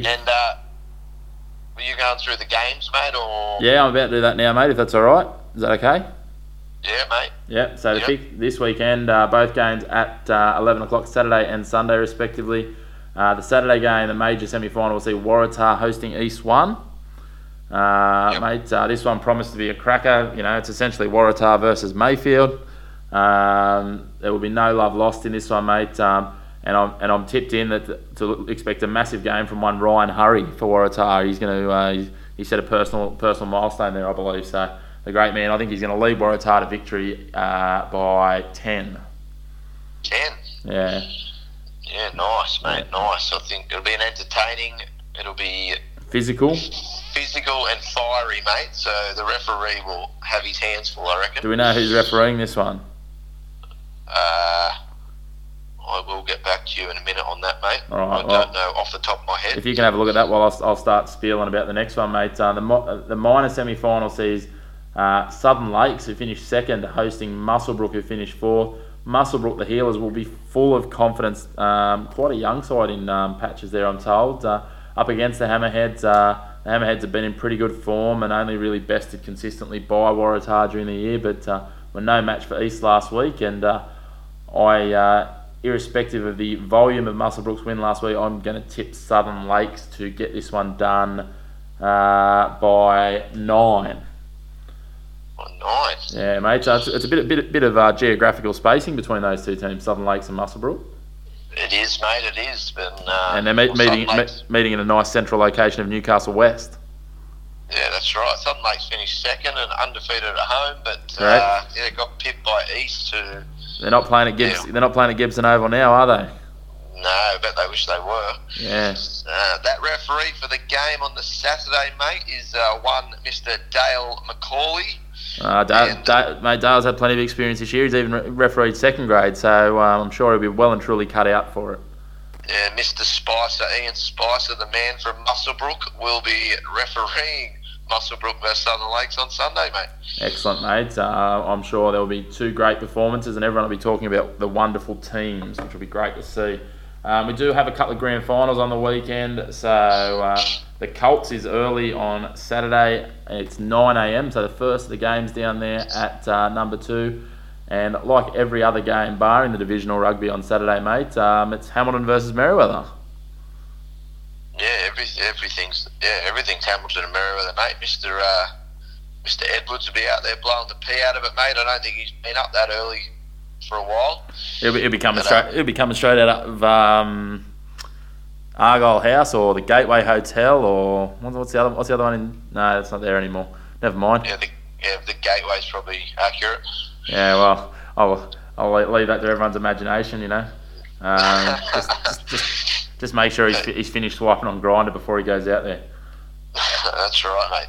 Speaker 2: going through the games, mate, or?
Speaker 1: Yeah, I'm about to do that now, mate, if that's all right. Is that okay?
Speaker 2: Yeah, mate.
Speaker 1: Yeah, so this weekend, both games at 11 o'clock Saturday and Sunday, respectively. The Saturday game, the major semi-final, will see Waratah hosting East 1. Mate, this one promised to be a cracker. It's essentially Waratah versus Mayfield. There will be no love lost in this one, mate. And I'm tipped in that to expect a massive game from one Ryan Hurry for Waratah. He's going to he set a personal milestone there, I believe. So the great man, I think he's going to lead Waratah to victory by 10.
Speaker 2: 10.
Speaker 1: Yeah.
Speaker 2: Yeah, nice, mate. Nice. I think it'll be an entertaining. It'll be
Speaker 1: physical
Speaker 2: and fiery, mate. So the referee will have his hands full, I reckon.
Speaker 1: Do we know who's refereeing this one?
Speaker 2: I will get back to you in a minute on that, mate.
Speaker 1: All right,
Speaker 2: I don't know off the top of my head.
Speaker 1: If you can have a look at that while I'll start spieling about the next one, mate. The minor semi-final sees Southern Lakes, who finished second, hosting Muswellbrook, who finished fourth. Muswellbrook, the Healers, will be full of confidence. Quite a young side in patches there, I'm told. Up against the Hammerheads. The Hammerheads have been in pretty good form and only really bested consistently by Waratah during the year, but were no match for East last week. And irrespective of the volume of Muswellbrook's win last week, I'm going to tip Southern Lakes to get this one done by 9.
Speaker 2: Nice.
Speaker 1: Yeah, mate. So it's a bit of geographical spacing between those two teams, Southern Lakes and Muswellbrook.
Speaker 2: It is, mate. It is.
Speaker 1: And they're meeting in a nice central location of Newcastle West.
Speaker 2: Yeah, that's right. Southern Lakes finished second and undefeated at home, but got pipped by East.
Speaker 1: They're not playing at Gibbs. They're not playing at Gibson Oval now, are they?
Speaker 2: No, I bet they wish they were.
Speaker 1: Yeah.
Speaker 2: That referee for the game on the Saturday, mate, is one Mr. Dale McCauley.
Speaker 1: Mate, Dale's had plenty of experience this year. He's even refereed second grade, so I'm sure he'll be well and truly cut out for it.
Speaker 2: Yeah, Mr. Spicer, Ian Spicer, the man from Muswellbrook, will be refereeing Muswellbrook versus Southern Lakes on Sunday, mate.
Speaker 1: Excellent, mate. I'm sure there will be two great performances, and everyone will be talking about the wonderful teams, which will be great to see. We do have a couple of grand finals on the weekend, so The Colts is early on Saturday. It's 9 a.m. So the first of the games down there at number 2. And like every other game, barring the divisional rugby on Saturday, mate, it's Hamilton versus Merewether.
Speaker 2: Yeah, everything's Hamilton and Merewether, mate. Mr. Edwards will be out there blowing the pee out of it, mate. I don't think he's been up that early for a while.
Speaker 1: He'll be coming straight out of Argyle House or the Gateway Hotel, or what's the other one in? No, it's not there anymore. Never mind.
Speaker 2: Yeah, the Gateway's probably accurate.
Speaker 1: Yeah, well, I'll leave that to everyone's imagination, you know. Just make sure he's finished swiping on Grindr before he goes out there.
Speaker 2: That's right, mate.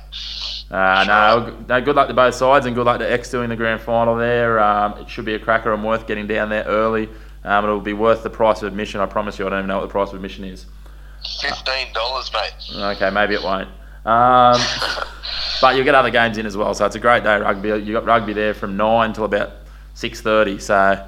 Speaker 1: No, good luck to both sides, and good luck to X doing the grand final there. It should be a cracker and worth getting down there early. It'll be worth the price of admission. I promise you, I don't even know what the price of admission is.
Speaker 2: $15, mate.
Speaker 1: Okay, maybe it won't. But you'll get other games in as well, so it's a great day of rugby. You got rugby there from 9 till about 6:30.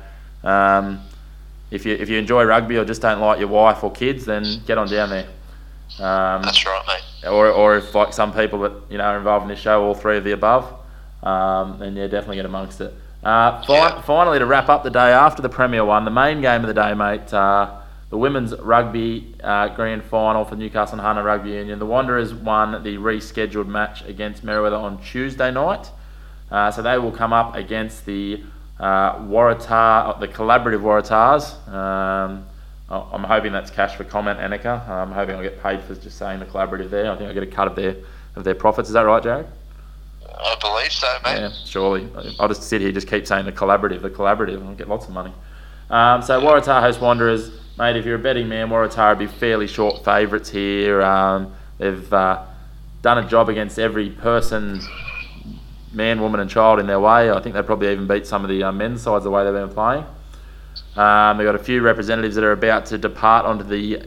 Speaker 1: So if you enjoy rugby or just don't like your wife or kids, then get on down there.
Speaker 2: That's right, mate.
Speaker 1: Or if, like some people that are involved in this show, all three of the above, then yeah, definitely get amongst it. Finally, to wrap up the day after the Premier one, the main game of the day, mate, the women's rugby grand final for Newcastle and Hunter Rugby Union. The Wanderers won the rescheduled match against Merewether on Tuesday night, so they will come up against the Waratah, the collaborative Waratahs. I'm hoping that's cash for comment, Annika. I'm hoping I'll get paid for just saying the collaborative there. I think I'll get a cut of their profits. Is that right, Jared?
Speaker 2: I believe so, mate.
Speaker 1: Yeah, surely. I'll just sit here, just keep saying the collaborative, and I'll get lots of money. So Waratah host Wanderers. Mate, if you're a betting man, Waratah would be fairly short favourites here. They've done a job against every person, man, woman and child in their way. I think they probably even beat some of the men's sides the way they've been playing. They've got a few representatives that are about to depart onto the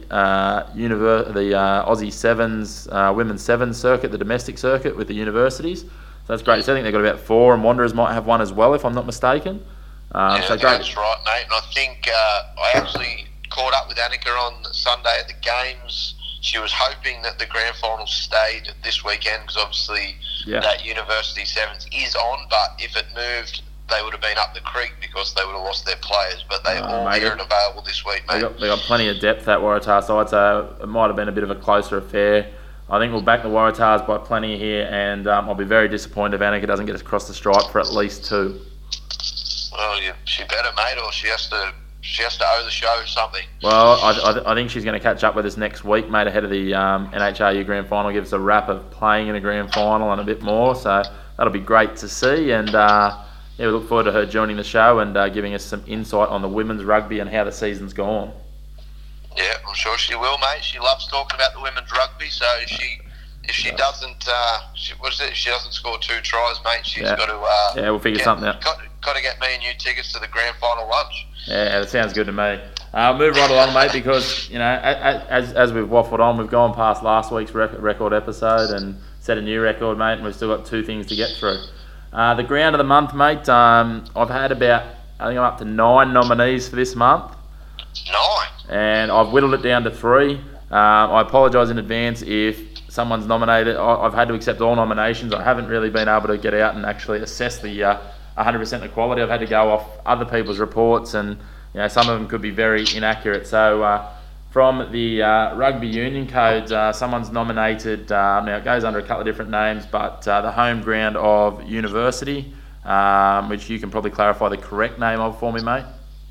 Speaker 1: Aussie Sevens, Women's Sevens circuit, the domestic circuit with the universities. So that's great. So I think they've got about 4, and Wanderers might have one as well, if I'm not mistaken.
Speaker 2: Yeah, that's right, mate. And I think I actually caught up with Annika on Sunday at the games. She was hoping that the grand final stayed this weekend because obviously that University Sevens is on, but if it moved, they would have been up the creek because they would have lost their players, but they're all here and available this week, mate.
Speaker 1: They got plenty of depth at Waratah side, so it might have been a bit of a closer affair. I think we'll back the Waratahs by plenty here, and I'll be very disappointed if Annika doesn't get across the stripe for at least 2.
Speaker 2: Well, she better, mate, or she has to owe the show something.
Speaker 1: Well, I think she's going to catch up with us next week, mate, ahead of the NHRU grand final. Give us a wrap of playing in a grand final and a bit more, so that'll be great to see, and we look forward to her joining the show and giving us some insight on the women's rugby and how the season's gone.
Speaker 2: Yeah, I'm sure she will, mate. She loves talking about the women's rugby, so if she doesn't, if she doesn't score 2 tries, mate, she's got to.
Speaker 1: We'll figure something out.
Speaker 2: Got to get me and you tickets to the grand final lunch.
Speaker 1: Yeah, that sounds good to me. I'll move right along, mate, because as we've waffled on, we've gone past last week's record episode and set a new record, mate, and we've still got 2 things to get through. The ground of the month, mate. I've had I think I'm up to 9 nominees for this month.
Speaker 2: 9?
Speaker 1: And I've whittled it down to 3. I apologise in advance if someone's nominated. I've had to accept all nominations. I haven't really been able to get out and actually assess the 100% the quality. I've had to go off other people's reports, and some of them could be very inaccurate. So from the Rugby Union codes, someone's nominated, now it goes under a couple of different names, but the home ground of University, which you can probably clarify the correct name of for me, mate.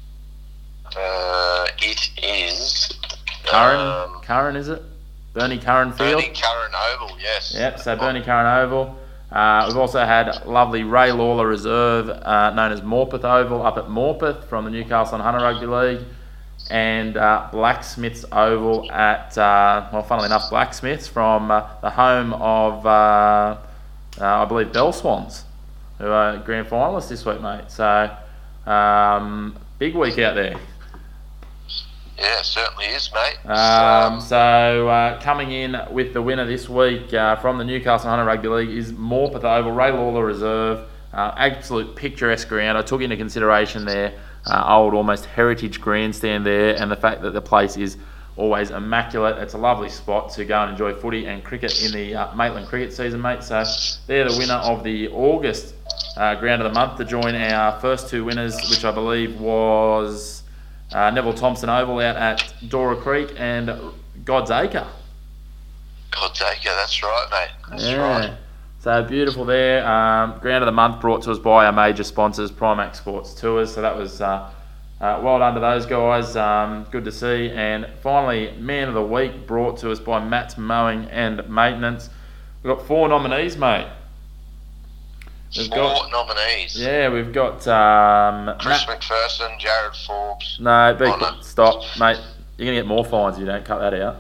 Speaker 2: It is...
Speaker 1: Curran, is it? Bernie Curran Field?
Speaker 2: Bernie Curran Oval, yes.
Speaker 1: Yep, so Bernie Curran Oval. We've also had lovely Ray Lawler Reserve, known as Morpeth Oval, up at Morpeth from the Newcastle and Hunter Rugby League, and Blacksmiths Oval at, funnily enough, Blacksmiths from the home of, I believe, Bell Swans, who are grand finalists this week, mate. So, big week out there.
Speaker 2: Yeah, it certainly is, mate.
Speaker 1: So coming in with the winner this week from the Newcastle Hunter Rugby League is Morpeth Oval, Ray Lawler Reserve. Absolute picturesque ground. I took into consideration their old, almost heritage grandstand there, and the fact that the place is always immaculate. It's a lovely spot to go and enjoy footy and cricket in the Maitland cricket season, mate. So they're the winner of the August Ground of the Month to join our first two winners, which I believe was Neville Thompson Oval out at Dora Creek and God's Acre.
Speaker 2: God's Acre, that's right, mate. That's right.
Speaker 1: So beautiful there. Ground of the Month brought to us by our major sponsors, Primax Sports Tours. So that was well done to those guys. Good to see. And finally, Man of the Week brought to us by Matt's Mowing and Maintenance. We've got 4 nominees, mate.
Speaker 2: Four nominees.
Speaker 1: Yeah, we've got
Speaker 2: Chris McPherson, Jared Forbes.
Speaker 1: No, stop, mate. You're going to get more fines if you don't cut that out.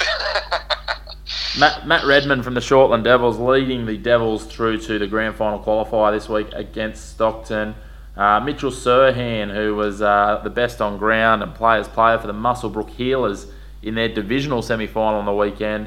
Speaker 1: Matt Redmond from the Shortland Devils leading the Devils through to the grand final qualifier this week against Stockton. Mitchell Serhan, who was the best on ground and player for the Muswellbrook Healers in their divisional semi-final on the weekend.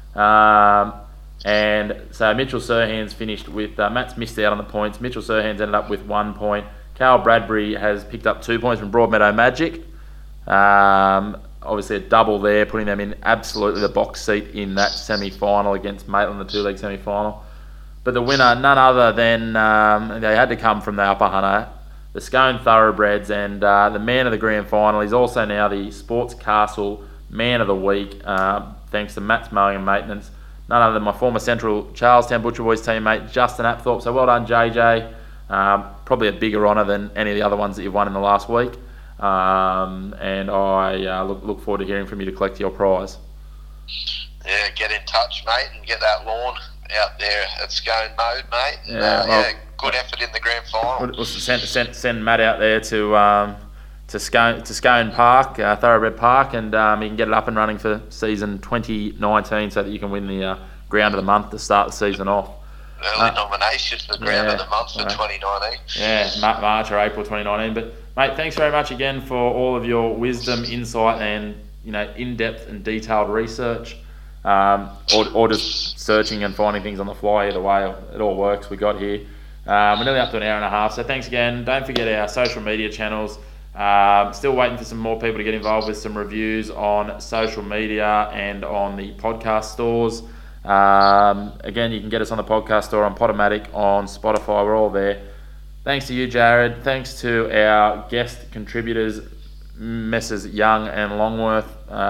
Speaker 1: And so Mitchell Serhan's finished with, Matt's missed out on the points. Mitchell Serhan's ended up with 1 point. Carl Bradbury has picked up 2 points from Broadmeadow Magic. Obviously a double there, putting them in absolutely the box seat in that semi-final against Maitland, the 2-league semi-final. But the winner, none other than, they had to come from the Upper Hunter, the Scone Thoroughbreds, and the man of the grand final. He's also now the Sports Castle Man of the Week, thanks to Matt's Mowing and Maintenance. None other than my former Central Charlestown Butcher Boys teammate, Justin Apthorpe. So well done, JJ. Probably a bigger honour than any of the other ones that you've won in the last week. And I look forward to hearing from you to collect your prize.
Speaker 2: Yeah, get in touch, mate, and get that lawn out there at Scone mode, mate.
Speaker 1: Yeah,
Speaker 2: good effort in the grand final.
Speaker 1: We'll send Matt out there to Scone Park, Thoroughbred Park, and he can get it up and running for season 2019 so that you can win the Ground of the Month to start the season off.
Speaker 2: Early nominations for Ground of the Month for 2019.
Speaker 1: Yeah, March or April 2019. But mate, thanks very much again for all of your wisdom, insight, and in-depth and detailed research, or just searching and finding things on the fly. Either way, it all works. We got here. We're nearly up to an hour and a half. So thanks again. Don't forget our social media channels. Still waiting for some more people to get involved with some reviews on social media and on the podcast stores. Again, you can get us on the podcast store, on Podomatic, on Spotify. We're all there. Thanks to you, Jared. Thanks to our guest contributors, Messrs. Younger and Longworth,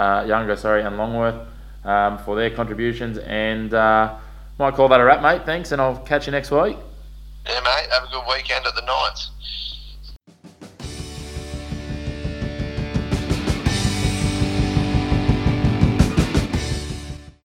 Speaker 1: for their contributions. And might call that a wrap, mate. Thanks, and I'll catch you next week.
Speaker 2: Yeah, mate. Have a good weekend at the Knights.